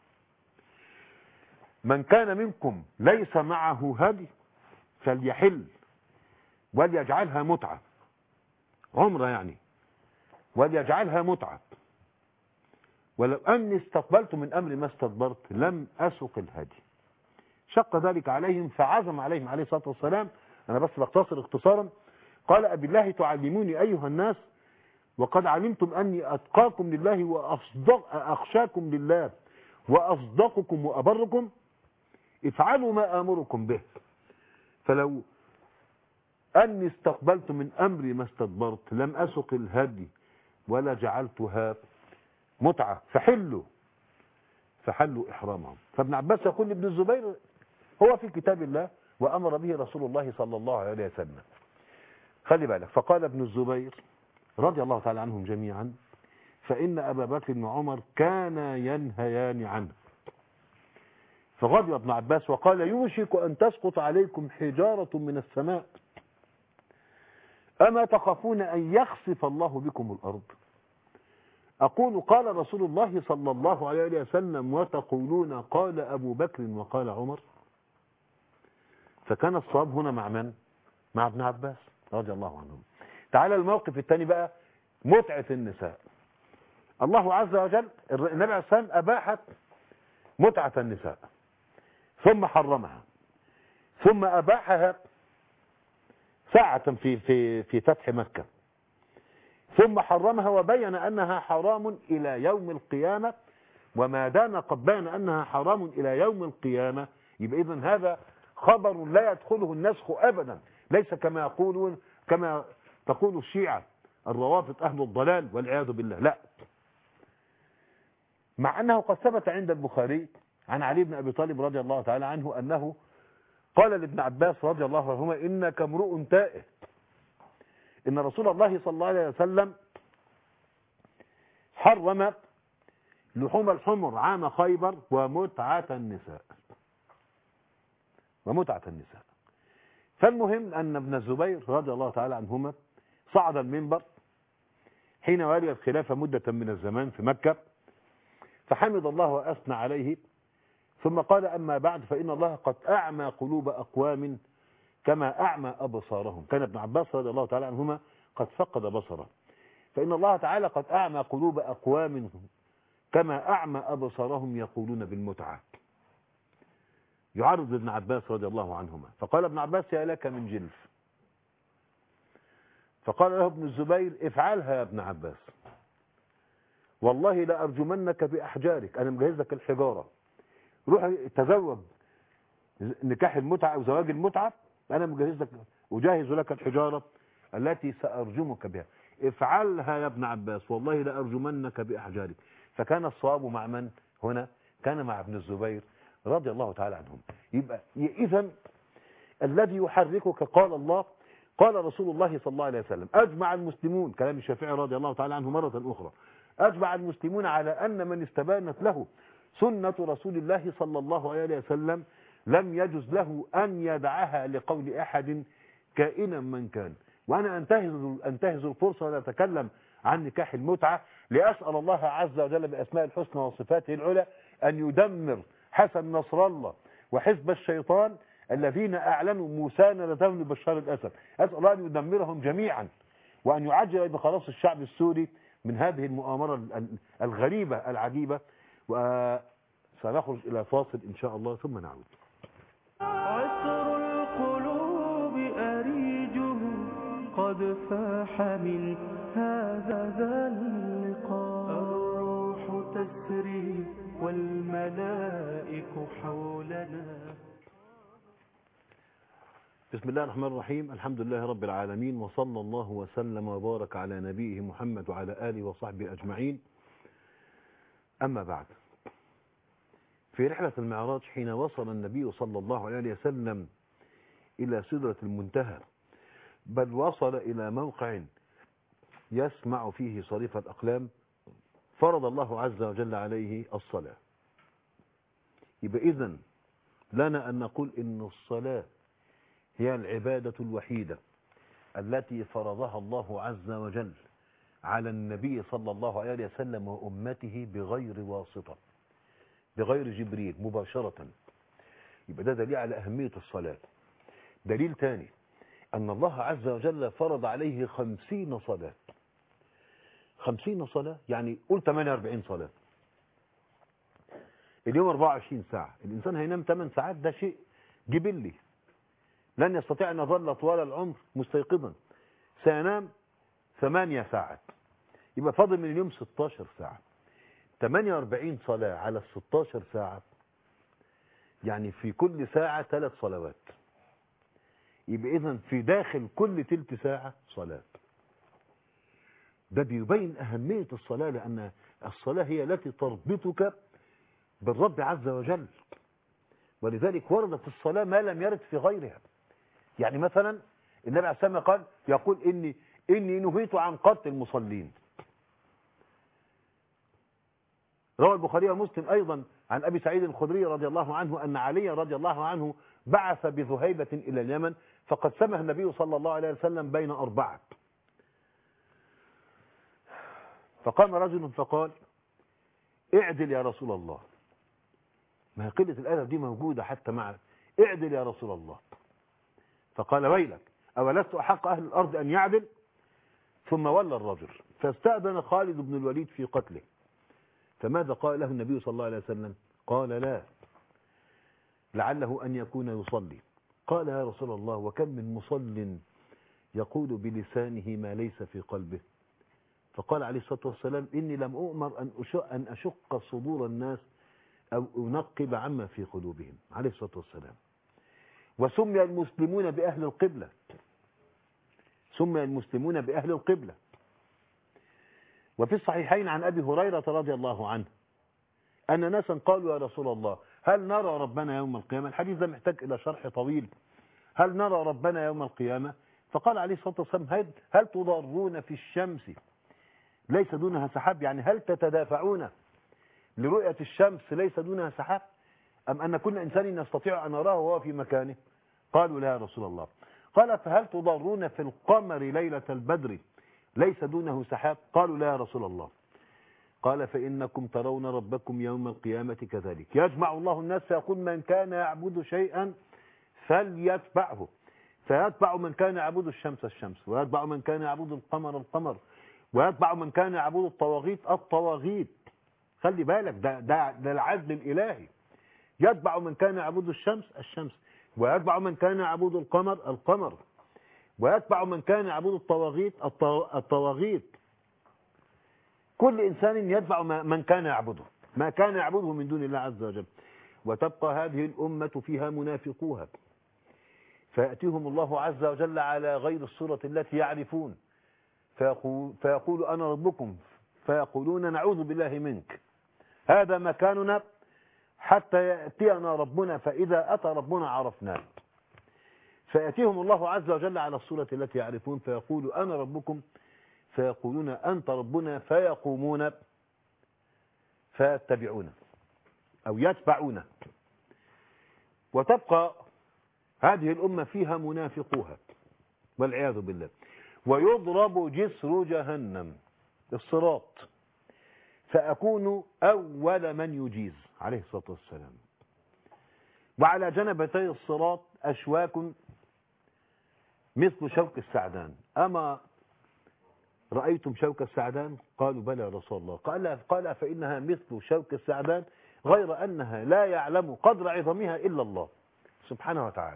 من كان منكم ليس معه هدي فليحل وليجعلها متعة، عمرة يعني، وليجعلها متعة، ولو أني استقبلت من أمر ما استدبرت لم أسق الهدي. شق ذلك عليهم فعزم عليهم عليه الصلاة والسلام، أنا بس بختصر اختصارا، قال: أبي الله تعلموني أيها الناس وقد علمتم أني أتقاكم لله وأصدق أخشاكم لله وأصدقكم وأبركم، افعلوا ما آمركم به، فلو أني استقبلت من أمري ما استدبرت لم أسق الهدي ولا جعلتها متعة، فحلوا فحلوا إحرامهم. فابن عباس يقول لابن الزبير: هو في كتاب الله وأمر به رسول الله صلى الله عليه وسلم. خلي بالك، فقال ابن الزبير رضي الله تعالى عنهم جميعا: فإن أبا بكر وعمر كانا ينهيان عنه. فغضب ابن عباس وقال: يوشك أن تسقط عليكم حجارة من السماء، أما تخافون أن يخسف الله بكم الأرض؟ أقول قال رسول الله صلى الله عليه وسلم وتقولون قال أبو بكر وقال عمر. فكان الصواب هنا مع من؟ مع ابن عباس رضي الله عنهم. تعالى الموقف الثاني بقى، متعة النساء. الله عز وجل النبي عليه الصلاة والسلام أباحت متعة النساء ثم حرمها، ثم أباحها ساعة في في في فتح مكة، ثم حرمها وبين أنها حرام إلى يوم القيامة. وما دام قد بين أنها حرام إلى يوم القيامة يبقى إذن هذا خبر لا يدخله النسخ أبدا، ليس كما يقولون كما تقول الشيعة الروافض أهل الضلال والعياذ بالله، لا، مع أنه قد ثبت عند البخاري عن علي بن أبي طالب رضي الله تعالى عنه أنه قال لابن عباس رضي الله عنهما: إنك امرؤ تائه، إن رسول الله صلى الله عليه وسلم حرم لحوم الحمر عام خيبر ومتعة النساء ومتعة النساء. فالمهم أن ابن الزبير رضي الله تعالى عنهما صعد المنبر حين والي الخلافة مدة من الزمان في مكة، فحمد الله وأثنى عليه، ثم قال أما بعد فإن الله قد أعمى قلوب أقوام كما أعمى أبصارهم. كان ابن عباس رضي الله تعالى عنهما قد فقد بصره، فإن الله تعالى قد أعمى قلوب أقوام كما أعمى أبصارهم يقولون بالمتعة. يعرض ابن عباس رضي الله عنهما، فقال ابن عباس يا لك من جلف. فقال له ابن الزبير افعلها يا ابن عباس، والله لأرجمنك بأحجارك، أنا مجهز لك الحجارة، روح تزوج نكاح المتعة أو زواج المتعة، أنا مجهز لك أجهز لك الحجارة التي سأرجمك بها، افعلها يا ابن عباس والله لأرجمنك بأحجارك. فكان الصواب مع من هنا؟ كان مع ابن الزبير رضي الله تعالى عنهم. يبقى إذن الذي يحركك قال الله قال رسول الله صلى الله عليه وسلم، أجمع المسلمون، كلام الشافعي رضي الله تعالى عنه مرة أخرى، أجمع المسلمون على أن من استبانت له سنة رسول الله صلى الله عليه وسلم لم يجز له أن يدعها لقول أحد كائنا من كان. وأنا أنتهز أنتهز الفرصة ونتكلم عن نكاح المتعة لأسأل الله عز وجل بأسماء الحسنى وصفاته العلى أن يدمر حسن نصر الله وحزب الشيطان الذين أعلنوا مساندتهم لبشار الأسد. أسأل الله أن يدمرهم جميعا وأن يعجل بخلاص الشعب السوري من هذه المؤامرة الغريبة العجيبة. وسنخرج إلى فاصل إن شاء الله ثم نعود. عطر القلوب أريجه قد فاح من هذا ذا اللقاء، الروح تسري والملائك حولنا. بسم الله الرحمن الرحيم، الحمد لله رب العالمين، وصلى الله وسلم وبارك على نبيه محمد وعلى آله وصحبه أجمعين. أما بعد، في رحلة المعراج حين وصل النبي صلى الله عليه وسلم إلى سدرة المنتهى، بل وصل إلى موقع يسمع فيه صريف الأقلام، فرض الله عز وجل عليه الصلاة. يبقى إذن لنا أن نقول إن الصلاة هي العبادة الوحيدة التي فرضها الله عز وجل على النبي صلى الله عليه وسلم وأمته بغير واسطة، بغير جبريل، مباشرة. يبقى ده دليل على أهمية الصلاة. دليل تاني أن الله عز وجل فرض عليه خمسين صلاة. خمسين صلاة يعني قول ثمانية وأربعين صلاة. اليوم أربعة وعشرين ساعة، الإنسان هينام ثمان ساعات، ده شيء جبلي، لن يستطيع أن يظل طوال العمر مستيقظا، سينام ثمانية ساعات، يبقى فاضل من اليوم ستاشر ساعة. ثمانية وأربعين صلاة على ستاشر ساعة يعني في كل ساعة ثلاث صلوات، يبقى إذن في داخل كل تلت ساعة صلاة. ده بيبين أهمية الصلاة، لأن الصلاة هي التي تربطك بالرب عز وجل، ولذلك وردت الصلاة ما لم يرد في غيرها. يعني مثلا النبي عليه الصلاة والسلام قال يقول إني إني نهيت عن قتل المصلين. روى البخاري ومسلم أيضا عن أبي سعيد الخدري رضي الله عنه أن علي رضي الله عنه بعث بذهيبة إلى اليمن، فقد سمه النبي صلى الله عليه وسلم بين أربعة، فقام رجل فقال اعدل يا رسول الله. ما هي قلة الأدب دي موجودة حتى مع اعدل يا رسول الله. فقال ويلك أولست أحق أهل الأرض أن يعدل؟ ثم ولى الرجل، فاستأذن خالد بن الوليد في قتله. فماذا قال له النبي صلى الله عليه وسلم؟ قال لا، لعله أن يكون يصلي. قال يا رسول الله وكم من مصل يقول بلسانه ما ليس في قلبه؟ فقال عليه الصلاة والسلام إني لم أؤمر أن أشق صدور الناس أو أنقب عما في قلوبهم، عليه الصلاة والسلام. وسمي المسلمون بأهل القبلة، سمي المسلمون بأهل القبلة. وفي الصحيحين عن أبي هريرة رضي الله عنه أن ناسا قالوا يا رسول الله هل نرى ربنا يوم القيامة؟ الحديث ده محتاج إلى شرح طويل. هل نرى ربنا يوم القيامة؟ فقال عليه الصلاة والسلام هل تضرون في الشمس ليس دونها سحاب؟ يعني هل تتدافعون لرؤية الشمس ليس دونها سحاب؟ أم أن كل إنسان يستطيع أن نراه وهو في مكانه؟ قالوا لا يا رسول الله. قال فهل تضرون في القمر ليلة البدر ليس دونه سحاب؟ قالوا لا يا رسول الله. قال فإنكم ترون ربكم يوم القيامة كذلك يجمع الله الناس فيقول من كان يعبد شيئا فليتبعه، فيتبع من كان يعبد الشمس الشمس، ويتبع من كان يعبد القمر القمر، ويتبع من كان يعبد الطواغيت الطواغيت. خلي بالك، ده, ده, ده العدل الإلهي. يتبع من كان يعبد الشمس الشمس، ويتبع من كان يعبد القمر القمر، ويتبع من كان يعبد الطواغيت الطواغيت. كل إنسان يتبع من كان يعبده، ما كان يعبده من دون الله عز وجل. وتبقى هذه الأمة فيها منافقوها، فيأتيهم الله عز وجل على غير الصورة التي يعرفون، فيقول, فيقول أنا ربكم، فيقولون نعوذ بالله منك، هذا مكاننا حتى يأتينا ربنا، فإذا أتى ربنا عرفناه. فيأتيهم الله عز وجل على الصورة التي يعرفون، فيقول أنا ربكم، فيقولون أنت ربنا، فيقومون فيتبعون أو يتبعون. وتبقى هذه الأمة فيها منافقوها والعياذ بالله. ويضرب جسر جهنم الصراط، فأكون أول من يجيز عليه الصلاة والسلام. وعلى جنبتي الصراط أشواك مثل شوك السعدان. أما رأيتم شوك السعدان؟ قالوا بلى يا رسول الله. قال قال فإنها مثل شوك السعدان، غير أنها لا يعلم قدر عظمها إلا الله سبحانه وتعالى.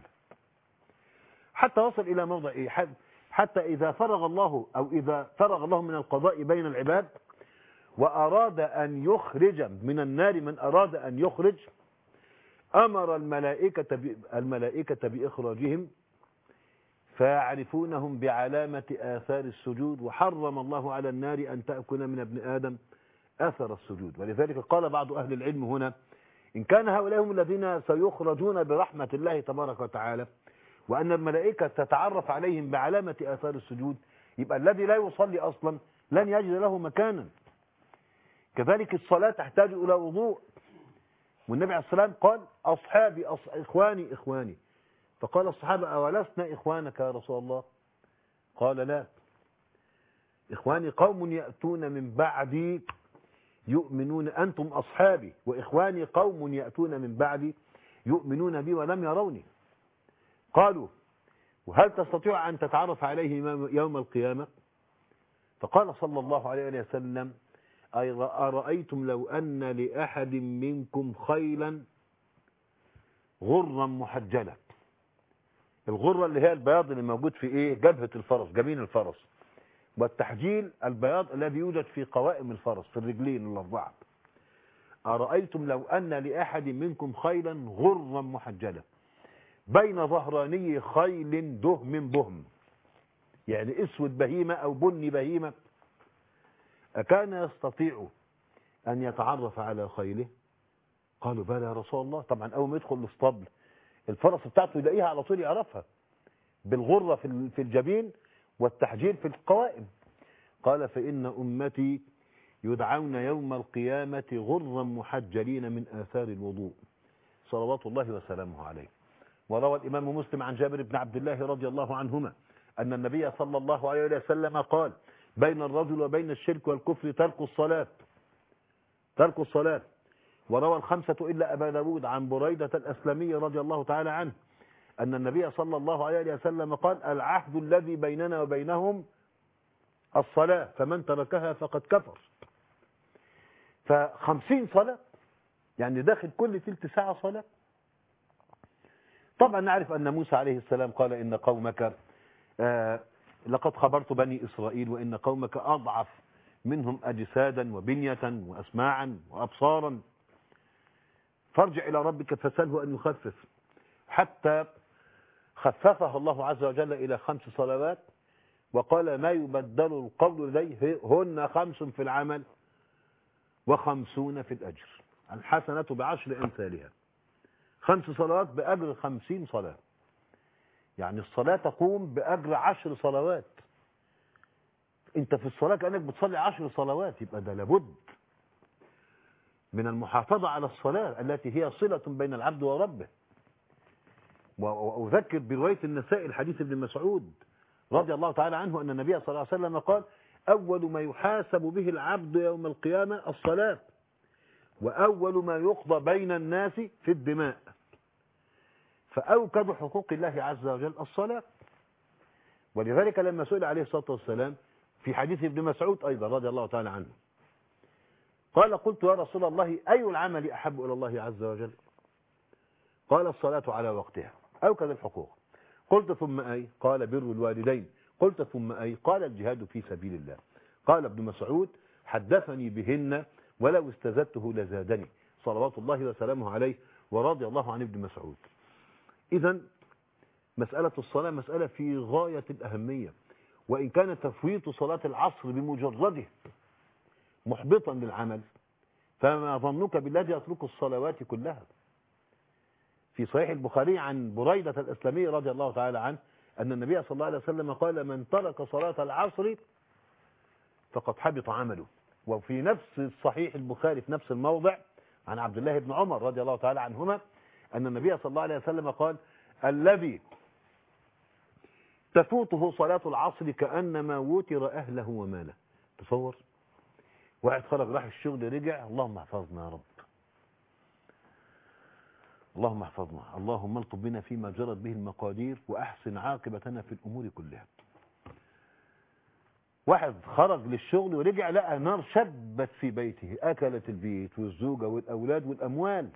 حتى وصل إلى موضع إيه؟ حتى إذا فرغ الله أو إذا فرغ الله من القضاء بين العباد وأراد أن يخرج من النار من أراد أن يخرج، أمر الملائكة الملائكة بإخراجهم، فيعرفونهم بعلامة آثار السجود. وحرم الله على النار أن تأكل من ابن آدم أثر السجود. ولذلك قال بعض أهل العلم هنا إن كان هؤلاء هم الذين سيخرجون برحمة الله تبارك وتعالى، وأن الملائكة تتعرف عليهم بعلامة آثار السجود، يبقى الذي لا يصلي أصلا لن يجد له مكانا. كذلك الصلاة تحتاج إلى وضوء، والنبي عليه الصلاة والسلام قال أصحابي أص... إخواني إخواني، فقال الصحابة أولسنا إخوانك يا رسول الله؟ قال لا، إخواني قوم يأتون من بعدي يؤمنون، أنتم أصحابي، وإخواني قوم يأتون من بعدي يؤمنون بي ولم يروني. قالوا وهل تستطيع أن تتعرف عليه يوم القيامة؟ فقال صلى الله عليه وسلم أرأيتم لو أن لأحد منكم خيلا غرا محجلة. الغرة اللي هي البياض اللي موجود في ايه؟ جبهة الفرس، جبين الفرس. والتحجيل البياض الذي يوجد في قوائم الفرس في الرجلين الأربعة. أرأيتم لو أن لأحد منكم خيلا غرا محجلة بين ظهراني خيل دهم بهم، يعني اسود بهيمة أو بني بهيمة، أكان يستطيع أن يتعرف على خيله؟ قالوا بلى يا رسول الله. طبعا أول ما يدخل الاسطبل الفرس بتاعته يلاقيها على طول يعرفها بالغرة في الجبين والتحجيل في القوائم. قال فإن أمتي يدعون يوم القيامة غرا محجلين من آثار الوضوء صلوات الله وسلامه عليه. وروى الإمام مسلم عن جابر بن عبد الله رضي الله عنهما أن النبي صلى الله عليه وسلم قال بين الرجل وبين الشرك والكفر ترك الصلاة ترك الصلاة. وروى الخمسة إلا أبا داود عن بريدة الأسلمي رضي الله تعالى عنه أن النبي صلى الله عليه وسلم قال العهد الذي بيننا وبينهم الصلاة فمن تركها فقد كفر. فخمسين صلاة، يعني داخل كل تلت ساعة صلاة. طبعا نعرف أن موسى عليه السلام قال إن قومك آه لقد خبرت بني إسرائيل وإن قومك أضعف منهم أجسادا وبنية وأسماعا وأبصارا فارجع إلى ربك فسأله أن يخفف، حتى خففها الله عز وجل إلى خمس صلوات. وقال ما يبدل القول لديه هن خمس في العمل وخمسون في الأجر، الحسنة بعشر أمثالها. خمس صلوات بأجر خمسين صلاة، يعني الصلاة تقوم بأجر عشر صلوات. انت في الصلاة كأنك بتصلي عشر صلوات، يبقى ده لابد من المحافظة على الصلاة التي هي صلة بين العبد وربه. وأذكر برواية النسائي الحديث ابن مسعود رضي الله تعالى عنه أن النبي صلى الله عليه وسلم قال أول ما يحاسب به العبد يوم القيامة الصلاة، وأول ما يقضى بين الناس في الدماء، فأوكد حقوق الله عز وجل الصلاة. ولذلك لما سئل عليه الصلاة والسلام في حديث ابن مسعود أيضا رضي الله تعالى عنه قال قلت يا رسول الله أي العمل أحب إلى الله عز وجل؟ قال الصلاة على وقتها، أوكد الحقوق. قلت ثم أي؟ قال بر الوالدين. قلت ثم أي؟ قال الجهاد في سبيل الله. قال ابن مسعود حدثني بهن ولو استزدته لزادني، صلوات الله وسلامه عليه، ورضي الله عن ابن مسعود. إذن مسألة الصلاة مسألة في غاية الأهمية، وإن كان تفويت صلاة العصر بمجرده محبطا للعمل، فما ظنك بالذي يترك الصلوات كلها؟ في صحيح البخاري عن بريدة الأسلمي رضي الله تعالى عنه أن النبي صلى الله عليه وسلم قال من ترك صلاة العصر فقد حبط عمله. وفي نفس صحيح البخاري في نفس الموضع عن عبد الله بن عمر رضي الله تعالى عنهما أن النبي صلى الله عليه وسلم قال الذي تفوته صلاة العصر كأنما وتر أهله وماله. تصور واحد خرج راح الشغل رجع، اللهم احفظنا يا رب، اللهم احفظنا، اللهم الطب بنا فيما جرت به المقادير وأحسن عاقبتنا في الأمور كلها. واحد خرج للشغل ورجع لقى نار شبت في بيته، أكلت البيت والزوجة والأولاد والأموال.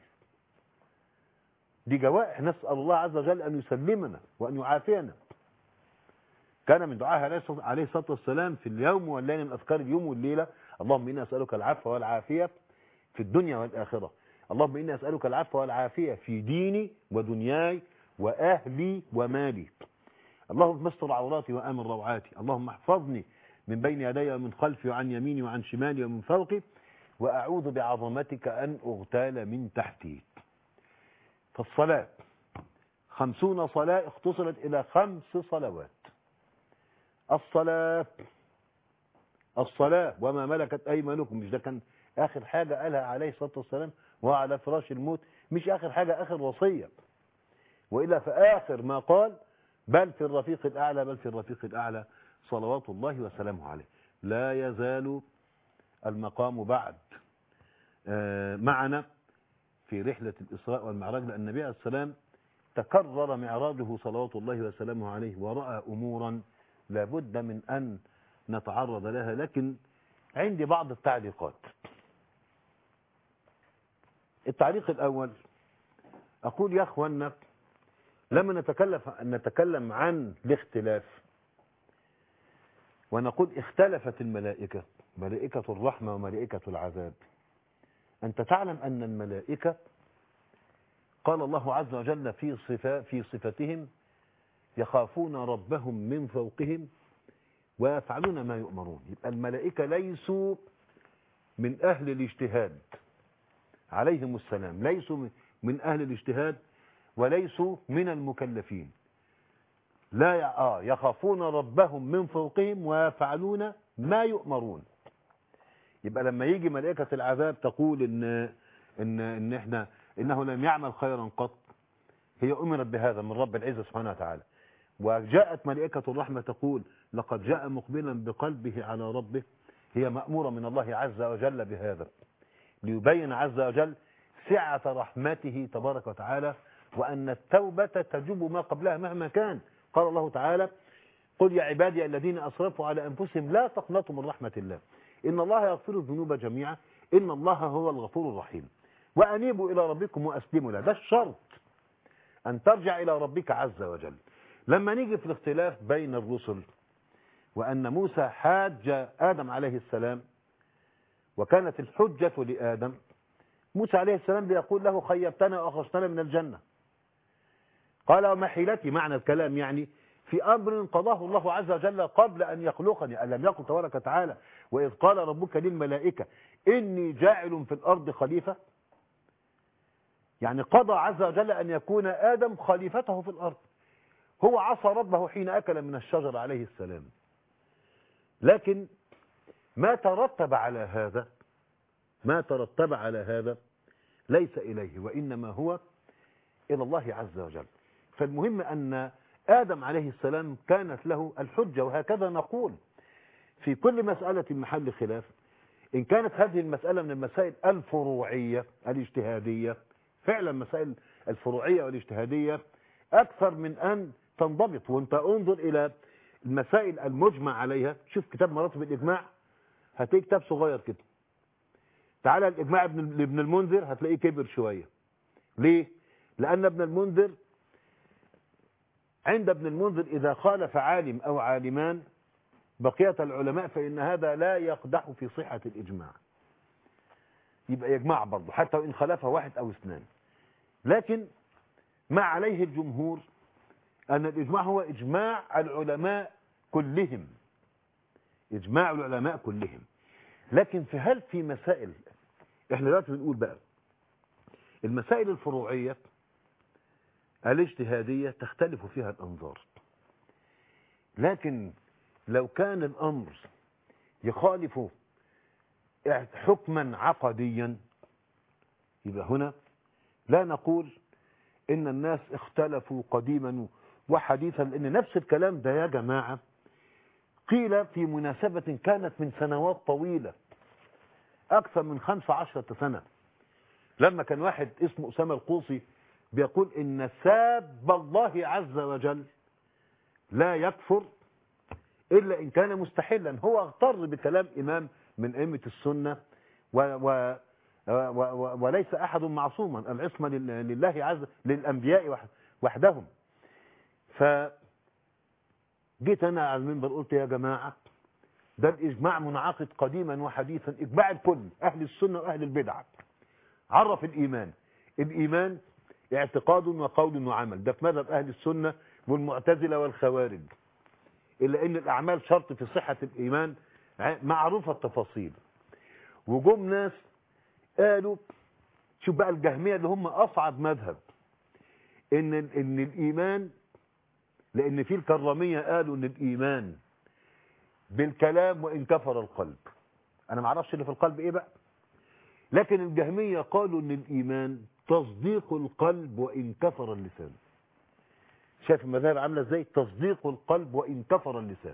دي جوائح نسأل الله عز وجل أن يسلمنا وأن يعافينا. كان من دعاء عليه الصلاة والسلام في اليوم والليل من أذكار اليوم والليلة اللهم إنا أسألك العفو والعافية في الدنيا والآخرة، اللهم إنا أسألك العفو والعافية في ديني ودنياي وأهلي ومالي، اللهم استر عوراتي وآمن روعاتي، اللهم احفظني من بين يدي ومن خلفي وعن يميني وعن شمالي ومن فوقي، وأعوذ بعظمتك أن أغتال من تحتي. فالصلاة خمسون صلاة اختصرت إلى خمس صلوات. الصلاة الصلاة وما ملكت أيمانكم، مش ده كان آخر حاجة قالها عليه الصلاة والسلام وعلى فراش الموت؟ مش آخر حاجة، آخر وصية، وإلا فآخر ما قال بل في الرفيق الأعلى، بل في الرفيق الأعلى، صلوات الله وسلامه عليه. لا يزال المقام بعد معنا في رحلة الإسراء والمعراج، لأن النبي عليه السلام تكرر معراجه صلوات الله وسلامه عليه ورأى أمورا لابد من أن نتعرض لها. لكن عندي بعض التعليقات. التعليق الأول أقول يا أخوانا لما نتكلم نتكلم عن الاختلاف ونقول اختلفت الملائكة، ملائكة الرحمة وملائكة العذاب، أنت تعلم أن الملائكة قال الله عز وجل في صفة في صفتهم يخافون ربهم من فوقهم ويفعلون ما يؤمرون. يبقى الملائكة ليسوا من أهل الاجتهاد عليهم السلام، ليسوا من أهل الاجتهاد وليسوا من المكلفين. لا آه يخافون ربهم من فوقهم ويفعلون ما يؤمرون. يبقى لما يجي ملائكة العذاب تقول إن إن إن إحنا إنه لم يعمل خيرا قط، هي أمرت بهذا من رب العزة سبحانه وتعالى. وجاءت ملائكة الرحمة تقول لقد جاء مقبلا بقلبه على ربه، هي مأمورة من الله عز وجل بهذا ليبين عز وجل سعة رحمته تبارك وتعالى، وأن التوبة تجب ما قبلها مهما كان. قال الله تعالى قل يا عبادي الذين أسرفوا على أنفسهم لا تقنطوا من رحمة الله إن الله يغفر الذنوب جميعا إن الله هو الغفور الرحيم وأنيبوا إلى ربكم وأسلموا له. ده الشرط، أن ترجع إلى ربك عز وجل. لما نيجي في الاختلاف بين الرسل وأن موسى حاج آدم عليه السلام وكانت الحجة لآدم، موسى عليه السلام بيقول له خيبتنا وأخرجتنا من الجنة. قال وما حيلتي، معنى الكلام يعني في أمر قضاه الله عز وجل قبل أن يخلقني. ألم يقل تبارك وتعالى وإذ قال ربك للملائكة إني جاعل في الأرض خليفة؟ يعني قضى عز وجل أن يكون آدم خليفته في الأرض. هو عصى ربه حين أكل من الشجر عليه السلام، لكن ما ترتب على هذا ما ترتب على هذا ليس إليه وإنما هو إلى الله عز وجل. فالمهم أن آدم عليه السلام كانت له الحجة، وهكذا نقول في كل مسألة محل خلاف. إن كانت هذه المسألة من المسائل الفروعية الاجتهادية، فعلا مسائل الفروعية والاجتهادية أكثر من أن تنضبط. وانت انظر إلى المسائل المجمع عليها، شوف كتاب مراتب الإجماع هتلاقي كتاب صغير كده. تعالى الإجماع ابن ابن المنذر هتلاقيه كبر شوية. ليه؟ لأن ابن المنذر، عند ابن المنذر إذا خالف عالم أو عالمان بقية العلماء فإن هذا لا يقدح في صحة الإجماع، يبقى يجمع برضه حتى وإن خالفه واحد أو اثنان. لكن ما عليه الجمهور أن الإجماع هو إجماع العلماء كلهم، إجماع العلماء كلهم. لكن في هل في مسائل، احنا دلوقتي بنقول بقى المسائل الفروعية الاجتهادية تختلف فيها الأنظار، لكن لو كان الأمر يخالف حكما عقديا يبقى هنا لا نقول إن الناس اختلفوا قديما وحديثا، لأن نفس الكلام ده يا جماعة قيل في مناسبة كانت من سنوات طويلة أكثر من خمسة عشرة سنة، لما كان واحد اسمه أسامة القوصي بيقول إن ساب الله عز وجل لا يكفر إلا إن كان مستحلا. هو اغتر بكلام إمام من أئمة السنة و و و و وليس أحد معصوما، العصمة لله عز للأنبياء وحدهم. فجيت أنا على المنبر قلت يا جماعة ده الإجماع منعقد قديما وحديثا، إجماع الكل أهل السنة وأهل البدعة. عرف الإيمان، الإيمان اعتقاد وقول وعمل، ده في مذهب أهل السنة والمعتزلة والخوارج، إلا إن الأعمال شرط في صحة الإيمان معروفة التفاصيل. وجم ناس قالوا، شوف بقى الجهمية اللي هم أصعب مذهب، إن إن الإيمان، لأن في الكرامية قالوا إن الإيمان بالكلام وإن كفر القلب. أنا ما اعرفش اللي في القلب إيه بقى، لكن الجهمية قالوا إن الإيمان تصديق القلب وإن كفر اللسان. شايف المذاهب عاملة إزاي؟ تصديق القلب وإن كفر اللسان.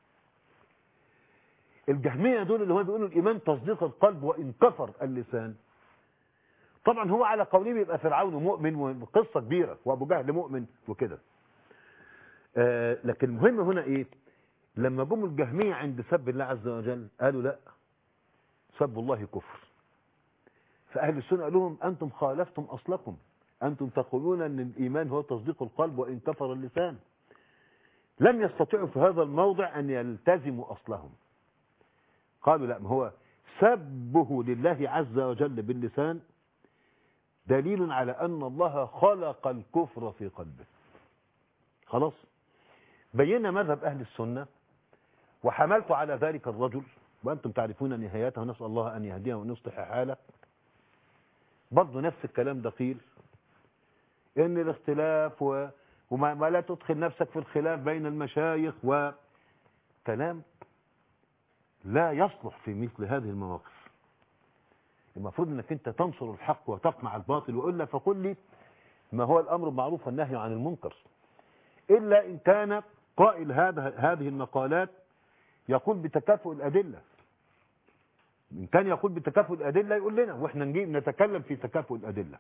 الجهمية دول اللي هو بيقولوا الإيمان تصديق القلب وإن كفر اللسان، طبعا هو على قوله يبقى فرعون مؤمن وقصة كبيرة وأبو جهل مؤمن وكده. آه لكن المهم هنا إيه؟ لما جم الجهمية عند سب الله عز وجل قالوا لا، سب الله كفر. فأهل السنة قالوا لهم أنتم خالفتم أصلكم، أنتم تقولون أن الإيمان هو تصديق القلب وإن كفر اللسان. لم يستطيعوا في هذا الموضع أن يلتزموا أصلهم. قالوا لا، ما هو سبه لله عز وجل باللسان دليل على أن الله خلق الكفر في قلبه. خلاص بينا مذهب أهل السنة وحملت على ذلك الرجل، وأنتم تعرفون نهايته، ونسأل الله أن يهديه وأن يصلح حاله. برضه نفس الكلام ده قيل ان الاختلاف و... وما لا تدخل نفسك في الخلاف بين المشايخ، وكلام لا يصلح في مثل هذه المواقف. المفروض انك انت تنصر الحق وتقمع الباطل، والا فقل لي ما هو الامر بالمعروف والنهي عن المنكر، الا ان كان قائل هذا هذه المقالات يقول بتكافؤ الادله. ان كان يقول بتكافؤ الادله يقول لنا، واحنا نجيب نتكلم في تكافؤ الادله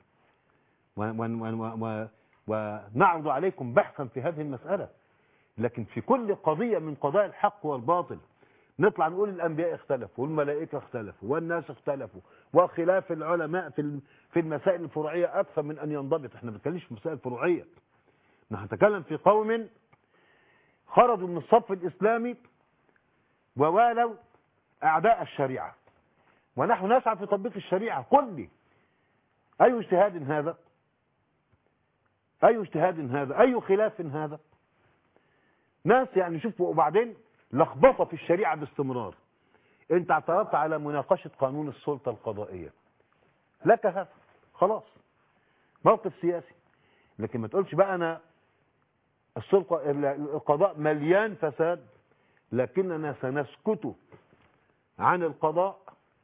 ونعرض عليكم بحثا في هذه المسألة. لكن في كل قضية من قضايا الحق والباطل نطلع نقول الأنبياء اختلفوا والملائكة اختلفوا والناس اختلفوا، وخلاف العلماء في في المسائل الفروعية أكثر من أن ينضبط. احنا ما بنتكلمش في مسائل فروعية، نحن نتكلم في قوم خرجوا من الصف الإسلامي ووالوا أعداء الشريعة، ونحن نسعى في تطبيق الشريعة. قل لي أي اجتهاد هذا؟ أي اجتهاد هذا؟ أي خلاف هذا؟ ناس يعني شوفوا، وبعدين لخبطة في الشريعة باستمرار. انت اعترضت على مناقشة قانون السلطة القضائية، لك هذا خلاص موقف سياسي. لكن ما تقولش بقى أنا السلطة القضاء مليان فساد لكننا سنسكت عن القضاء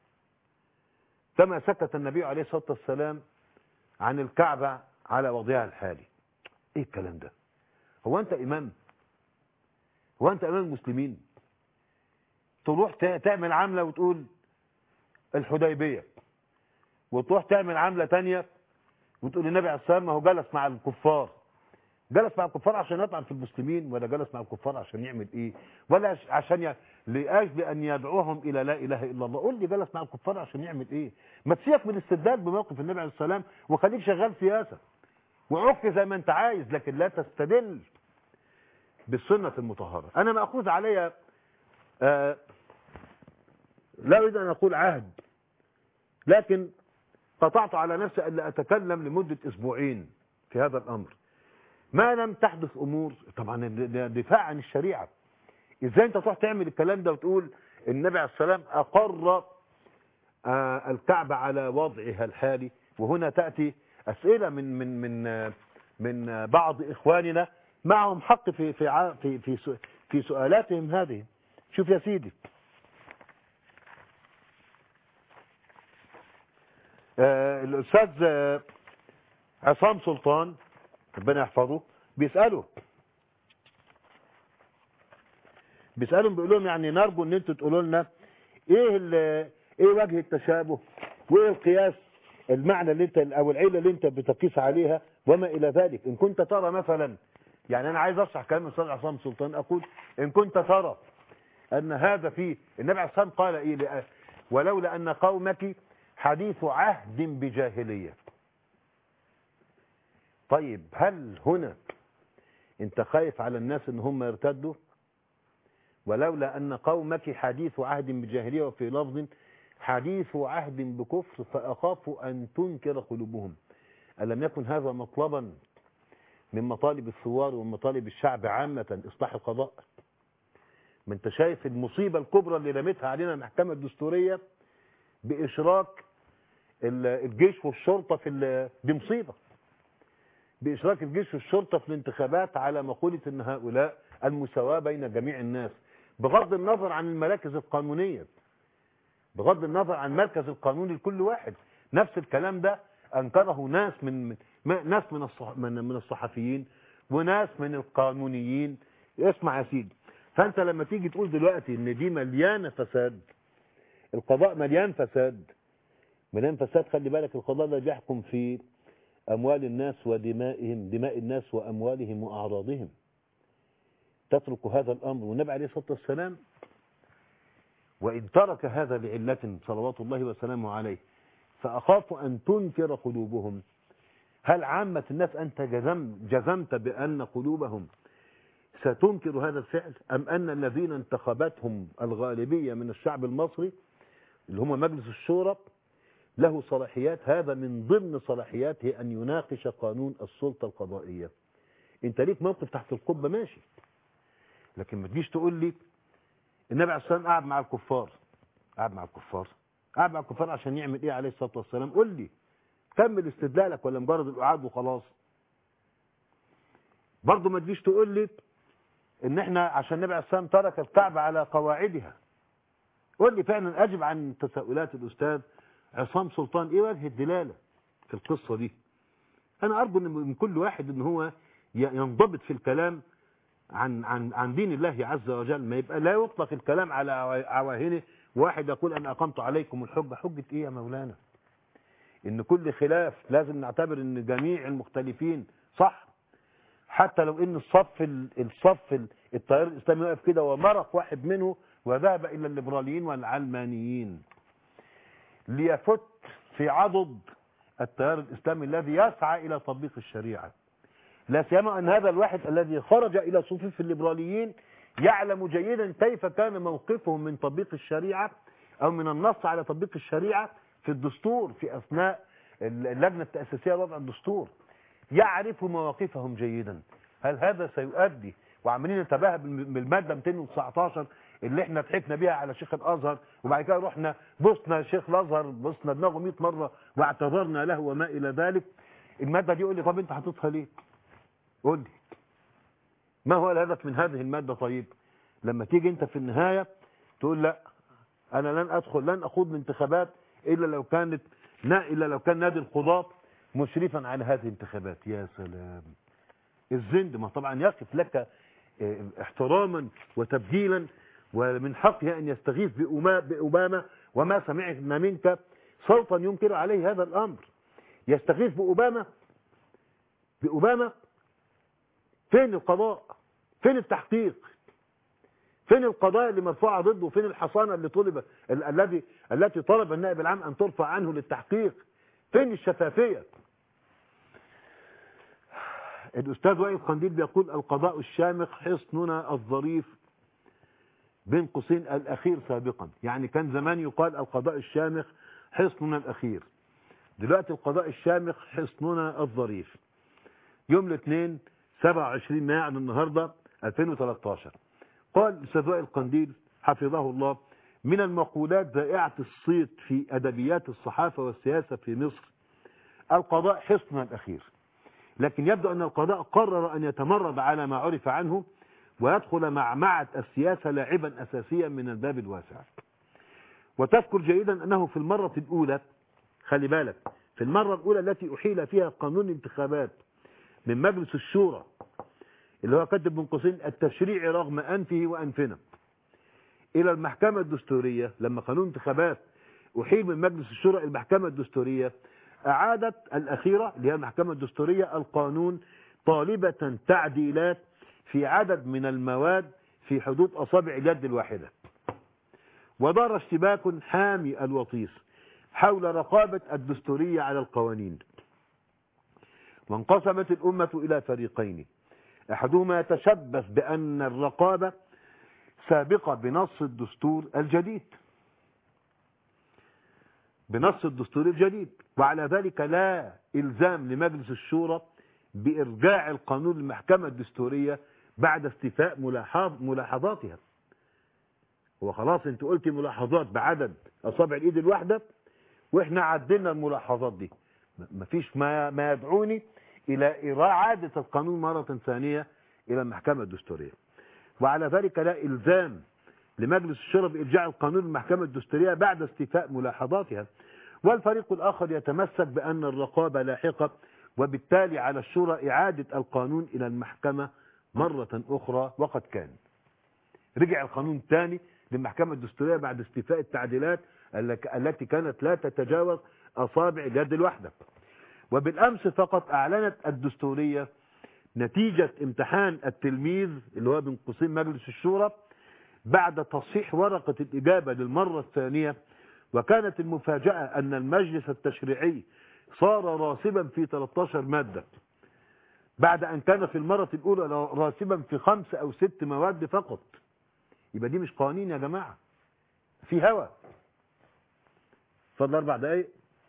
كما سكت النبي عليه الصلاة والسلام عن الكعبة على وضعها الحالي. ايه الكلام ده؟ هو انت امام؟ هو انت امام المسلمين؟ تروح تعمل عملة وتقول الحديبية، وتروح تعمل عملة تانية وتقول النبي عليه الصلاة والسلام هو جلس مع الكفار. جلس مع الكفار عشان يطعن في المسلمين، ولا جلس مع الكفار عشان يعمل ايه؟ ولا عشان ي... لاجل ان يدعوهم الى لا اله الا الله؟ قول لي جلس مع الكفار عشان يعمل ايه؟ ما تسيبك من الاستدلال بموقف النبي عليه الصلاة والسلام وخليك شغال سياسة وعك زي ما انت عايز، لكن لا تستدل بالسنة المطهرة. انا مأخوذ علي آه لا اريد ان اقول عهد، لكن قطعت على نفسي ان لا اتكلم لمدة اسبوعين في هذا الامر ما لم تحدث امور طبعا دفاع عن الشريعة. ازاي انت تروح تعمل الكلام ده وتقول النبي عليه السلام اقر آه الكعبة على وضعها الحالي، وهنا تأتي اسئلة من من من من بعض اخواننا معهم حق في في في في, في سؤالاتهم هذه. شوف يا سيدي، آه الاستاذ آه عصام سلطان ربنا يحفظه بيسأله بيسألهم بيقول لهم يعني نرجو ان انتوا تقولوا لنا ايه ايه وجه التشابه وايه القياس المعنى اللي انت او العيله اللي انت بتقيس عليها وما الى ذلك. ان كنت ترى مثلا، يعني انا عايز اشرح كلام الاستاذ عصام سلطان، اقول ان كنت ترى ان هذا فيه النبي عليه الصلاه والسلام قال ايه؟ ولولا ان قومك حديث عهد بجاهليه. طيب هل هنا انت خايف على الناس ان هم يرتدوا؟ ولولا ان قومك حديث عهد بجاهليه، وفي لفظ حديث عهد بكفر فاخاف ان تنكر قلوبهم. الم يكن هذا مطلبا من مطالب الثوار ومطالب الشعب عامه، اصلاح القضاء؟ ما انت شايف المصيبه الكبرى اللي رمتها علينا المحكمه الدستوريه باشراك الجيش والشرطه في دي مصيبه، باشراك الجيش والشرطه في الانتخابات على مقوله ان هؤلاء المساواه بين جميع الناس، بغض النظر عن المراكز القانونيه، بغض النظر عن المركز القانوني لكل واحد. نفس الكلام ده انكره ناس من, من ناس من من من الصحفيين وناس من القانونيين. اسمع يا سيدي، فانت لما تيجي تقول دلوقتي ان دي مليانه فساد، القضاء مليان فساد، مليان فساد. خلي بالك القضاء ده بيحكم في اموال الناس ودمائهم، دماء الناس واموالهم واعراضهم. تترك هذا الامر، والنبي عليه الصلاه والسلام وان ترك هذا لعله صلوات الله وسلامه عليه فاخاف ان تنكر قلوبهم. هل عامه الناس انت جزم جزمت بان قلوبهم ستنكر هذا الفعل، ام ان الذين انتخبتهم الغالبيه من الشعب المصري اللي هم مجلس الشورى له صلاحيات، هذا من ضمن صلاحياته ان يناقش قانون السلطه القضائيه. انت ليك موقف تحت القبه ماشي، لكن ما تجيش تقول لي النبي عليه الصلاه والسلام قعد مع الكفار. قعد مع الكفار قعد مع الكفار عشان يعمل ايه عليه الصلاه والسلام؟ قول لي كمل استدلالك ولا مجرد القعاد وخلاص؟ برضه ما تجيش تقول لي ان احنا عشان النبي عليه الصلاه والسلام ترك الكعبه على قواعدها. قول لي فعلا، اجب عن تساؤلات الاستاذ عصام سلطان، ايه وجه الدلاله في القصه دي؟ انا ارجو من كل واحد ان هو ينضبط في الكلام عن عن عن دين الله عز وجل، ما يبقى لا يطلق الكلام على عواهنه. واحد يقول انا اقمت عليكم الحجه، حجه ايه يا مولانا؟ ان كل خلاف لازم نعتبر ان جميع المختلفين صح، حتى لو ان الصف الصف التيار الاسلامي واقف كده ومرق واحد منه وذهب الى الليبراليين والعلمانيين ليفت في عضد التيار الاسلامي الذي يسعى الى تطبيق الشريعه. لا سيما ان هذا الواحد الذي خرج الى صفوف الليبراليين يعلم جيدا كيف كان موقفهم من تطبيق الشريعه او من النص على تطبيق الشريعه في الدستور في اثناء اللجنه التاسيسيه لوضع الدستور. يعرف مواقفهم جيدا. هل هذا سيؤدي وعمالين نتباهى بالماده مئتين وتسعتاشر اللي احنا ضحكنا بيها على شيخ الازهر، وبعد كده رحنا بوسنا شيخ الازهر بوسنا دماغه مئة مره واعتذرنا له وما الى ذلك؟ الماده دي قول لي طب انت حاططها ليه؟ قول لي ما هو الهدف من هذه الماده؟ طيب لما تيجي انت في النهايه تقول لا انا لن ادخل لن اخوض الانتخابات الا لو كانت الا لو كان نادي القضاة مشرفا على هذه الانتخابات. يا سلام، الزند ما طبعا يقف لك احتراما وتبجيلا، ومن حقه أن يستغيث بأوباما، وما سمعنا منك صوتا ينكر عليه هذا الأمر. يستغيث بأوباما بأوباما فين القضاء؟ فين التحقيق؟ فين القضايا اللي مرفوعة ضده؟ فين الحصانة اللي طلب الذي التي طلب النائب العام أن ترفع عنه للتحقيق؟ فين الشفافية؟ الأستاذ وائل قنديل بيقول القضاء الشامخ حصننا الظريف، بين قوسين الأخير سابقا. يعني كان زمان يقال القضاء الشامخ حصننا الأخير، دلوقتي القضاء الشامخ حصننا الظريف. يوم الاثنين سبعة وعشرين مايو النهارده ألفين وثلاثة عشر قال الأستاذ وائل قنديل حفظه الله: من المقولات ذائعة الصيت في أدبيات الصحافة والسياسة في مصر القضاء حصننا الأخير، لكن يبدو أن القضاء قرر أن يتمرد على ما عرف عنه ويدخل معمعة السياسة لاعبا أساسيا من الباب الواسع. وتذكر جيدا أنه في المرة الأولى، خلي بالك، في المرة الأولى التي أحيل فيها قانون الانتخابات من مجلس الشورى اللي هو كاتب بين قوسين التشريعي رغم أنفه وأنفنا إلى المحكمة الدستورية، لما قانون الانتخابات أحيل من مجلس الشورى إلى المحكمة الدستورية، أعادت الأخيرة اللي هي المحكمة الدستورية القانون طالبة تعديلات في عدد من المواد في حدود أصابع اليد الواحدة. ودار اشتباك حامي الوطيس حول رقابة الدستورية على القوانين، وانقسمت الأمة إلى فريقين، أحدهما يتشبث بأن الرقابة سابقة بنص الدستور الجديد بنص الدستور الجديد وعلى ذلك لا إلزام لمجلس الشورى بإرجاع القانون للمحكمة الدستورية بعد استيفاء ملاحظ ملاحظاتها. هو خلاص انت قلت ملاحظات بعدد أصابع الإيد الواحدة وإحنا عدلنا الملاحظات دي، مفيش ما ما يدعوني إلى إعادة القانون مرة ثانية إلى المحكمة الدستورية. وعلى ذلك لا إلزام لمجلس الشورى بإرجاع القانون للمحكمة الدستورية بعد استيفاء ملاحظاتها. والفريق الآخر يتمسك بأن الرقابة لاحقة، وبالتالي على الشورى إعادة القانون إلى المحكمة مرة أخرى. وقد كان رجع القانون ثاني للمحكمة الدستورية بعد استيفاء التعديلات التي كانت لا تتجاوز أصابع اليد الواحدة. وبالأمس فقط أعلنت الدستورية نتيجة امتحان التلميذ اللي هو بين قوسين مجلس الشورى بعد تصحيح ورقة الإجابة للمرة الثانية. وكانت المفاجأة أن المجلس التشريعي صار راسبا في ثلاثة عشر مادة بعد أن كان في المرة الأولى راسبا في خمس أو ست مواد فقط. يبقى دي مش قوانين يا جماعة، في هوا. فضل أربع دقايق.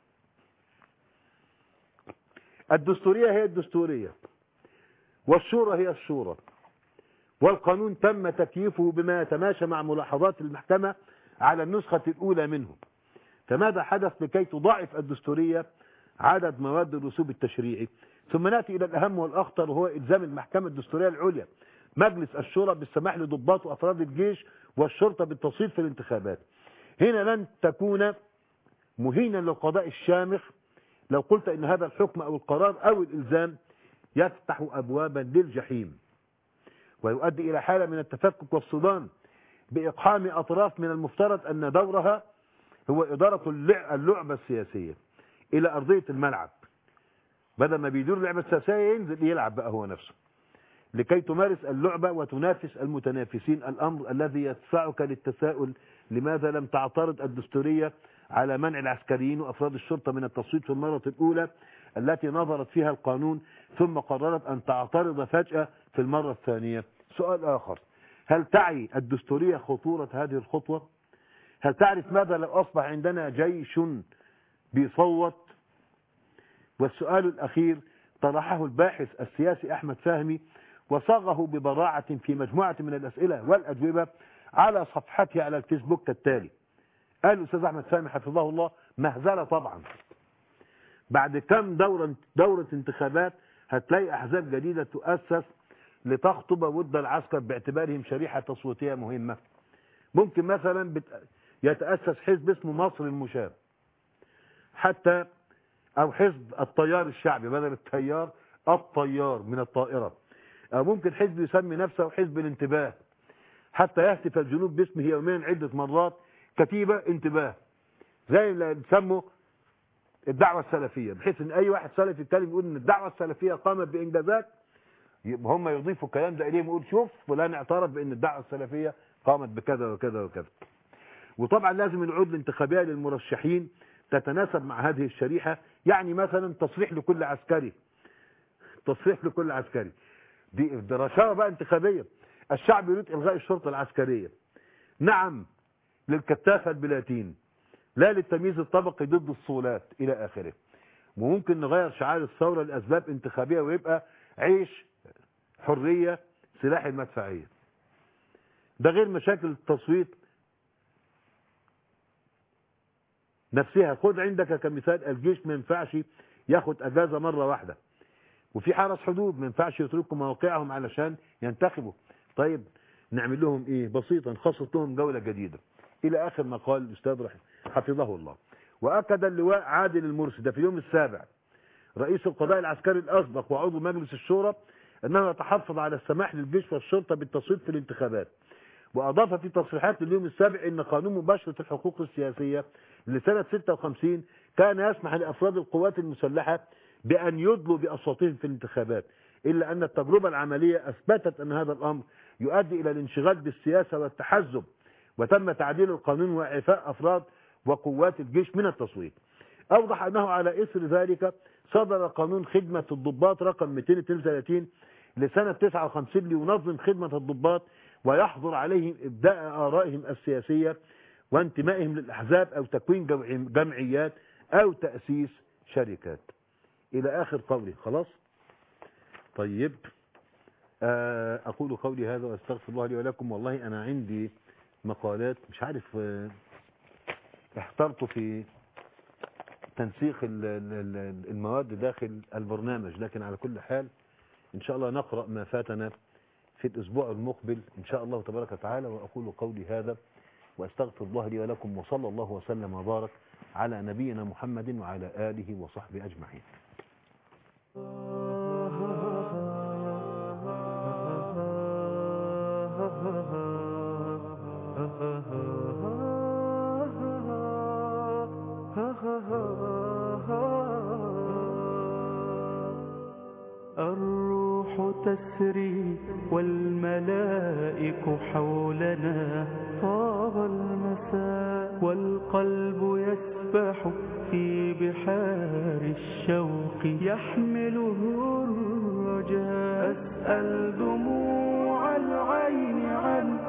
الدستورية هي الدستورية، والشورى هي الشورى، والقانون تم تكييفه بما يتماشى مع ملاحظات المحكمة على النسخة الأولى منه. فماذا حدث لكي تضاعف الدستورية عدد مواد الرسوب التشريعي؟ ثم نأتي إلى الأهم والأخطر، وهو إلزام المحكمة الدستورية العليا مجلس الشورى بالسماح لضباط وأفراد الجيش والشرطة بالتصويت في الانتخابات. هنا لن تكون مهينا للقضاء الشامخ لو قلت إن هذا الحكم أو القرار أو الإلزام يفتح أبوابا للجحيم ويؤدي إلى حالة من التفكك والصدام بإقحام أطراف من المفترض أن دورها هو إدارة اللعبة السياسية إلى أرضية الملعب. بدل ما بيدور اللعبة السياسية ينزل يلعب بقى هو نفسه لكي تمارس اللعبة وتنافس المتنافسين، الأمر الذي يدفعك للتساؤل لماذا لم تعترض الدستورية على منع العسكريين وأفراد الشرطة من التصويت في المرة الأولى التي نظرت فيها القانون ثم قررت أن تعترض فجأة في المرة الثانية. سؤال آخر، هل تعي الدستورية خطورة هذه الخطوة؟ هل تعرف ماذا لو أصبح عندنا جيش بيصوت؟ والسؤال الأخير طرحه الباحث السياسي أحمد فهمي وصاغه ببراعة في مجموعة من الأسئلة والأجوبة على صفحته على الفيسبوك كالتالي. قال الأستاذ أحمد فهمي حفظه الله: مهزلة طبعا، بعد كم دورة, دورة انتخابات هتلاقي أحزاب جديدة تؤسس لتخطب ود العسكر باعتبارهم شريحة تصويتية مهمة. ممكن مثلا بت... يتأسس حزب اسمه مصر المشاب حتى، أو حزب التيار الشعبي بدل التيار الطيار من الطائرة، أو ممكن حزب يسمي نفسه حزب الانتباه، حتى يهتف الجنود باسمه يوميا عدة مرات كتيبة انتباه، زي اللي تسموا الدعوة السلفية، بحيث ان اي واحد سلفي يتكلم يقول ان الدعوة السلفية قامت بانجازات، يبقى هم يضيفوا الكلام ده اليهم ويقول شوف فلان اعترف بان الدعوة السلفية قامت بكذا وكذا وكذا. وطبعا لازم العقود الانتخابية للمرشحين تتناسب مع هذه الشريحة، يعني مثلا تصريح لكل عسكري، تصريح لكل عسكري دي ده رشاوى بقى انتخابية. الشعب يريد الغاء الشرطة العسكرية، نعم للكتافة البلاتين، لا للتمييز الطبقي ضد الصولات الى اخره. وممكن نغير شعار الثورة لاسباب انتخابية ويبقى عيش حرية سلاح المدفعية. ده غير مشاكل التصويت نفسها. خد عندك كمثال الجيش ما ينفعش ياخد اجازة مرة واحدة، وفي حرس حدود ما ينفعش يتركوا مواقعهم علشان ينتخبوا. طيب نعمل لهم ايه؟ بسيطا نخصص لهم جولة جديدة الى اخر ما قال الاستاذ حفظه الله. واكد اللواء عادل المرسي ده في اليوم السابع رئيس القضاء العسكري الاسبق وعضو مجلس الشورى انه يتحفظ على السماح للجيش والشرطة بالتصويت في الانتخابات. واضاف في تصريحات لليوم السابع ان قانون مباشرة الحقوق السياسية لسنة ستة وخمسين كان يسمح لافراد القوات المسلحة بان يدلوا باصواتهم في الانتخابات، الا ان التجربة العملية اثبتت ان هذا الامر يؤدي الى الانشغال بالسياسة والتحزب، وتم تعديل القانون واعفاء افراد وقوات الجيش من التصويت. اوضح انه على اثر ذلك صدر قانون خدمة الضباط رقم مئتين واثنين وثلاثين لسنة تسعة وخمسين لينظم خدمة الضباط ويحظر عليهم ابداء ارائهم السياسية وانتمائهم للاحزاب او تكوين جمعيات او تأسيس شركات الى اخر قولي. خلاص طيب اقول قولي هذا واستغفر الله لي ولكم. والله انا عندي مقالات مش عارف احترت في تنسيق المواد داخل البرنامج، لكن على كل حال ان شاء الله نقرأ ما فاتنا في الاسبوع المقبل ان شاء الله تبارك وتعالى. واقول قولي هذا واستغفر الله لي ولكم، وصلى الله وسلم وبارك على نبينا محمد وعلى آله وصحبه أجمعين. الروح تسري والملائك حولنا، طاب المساء والقلب يسبح في بحار الشوق يحمله الرجاء. أسأل دموع العين عن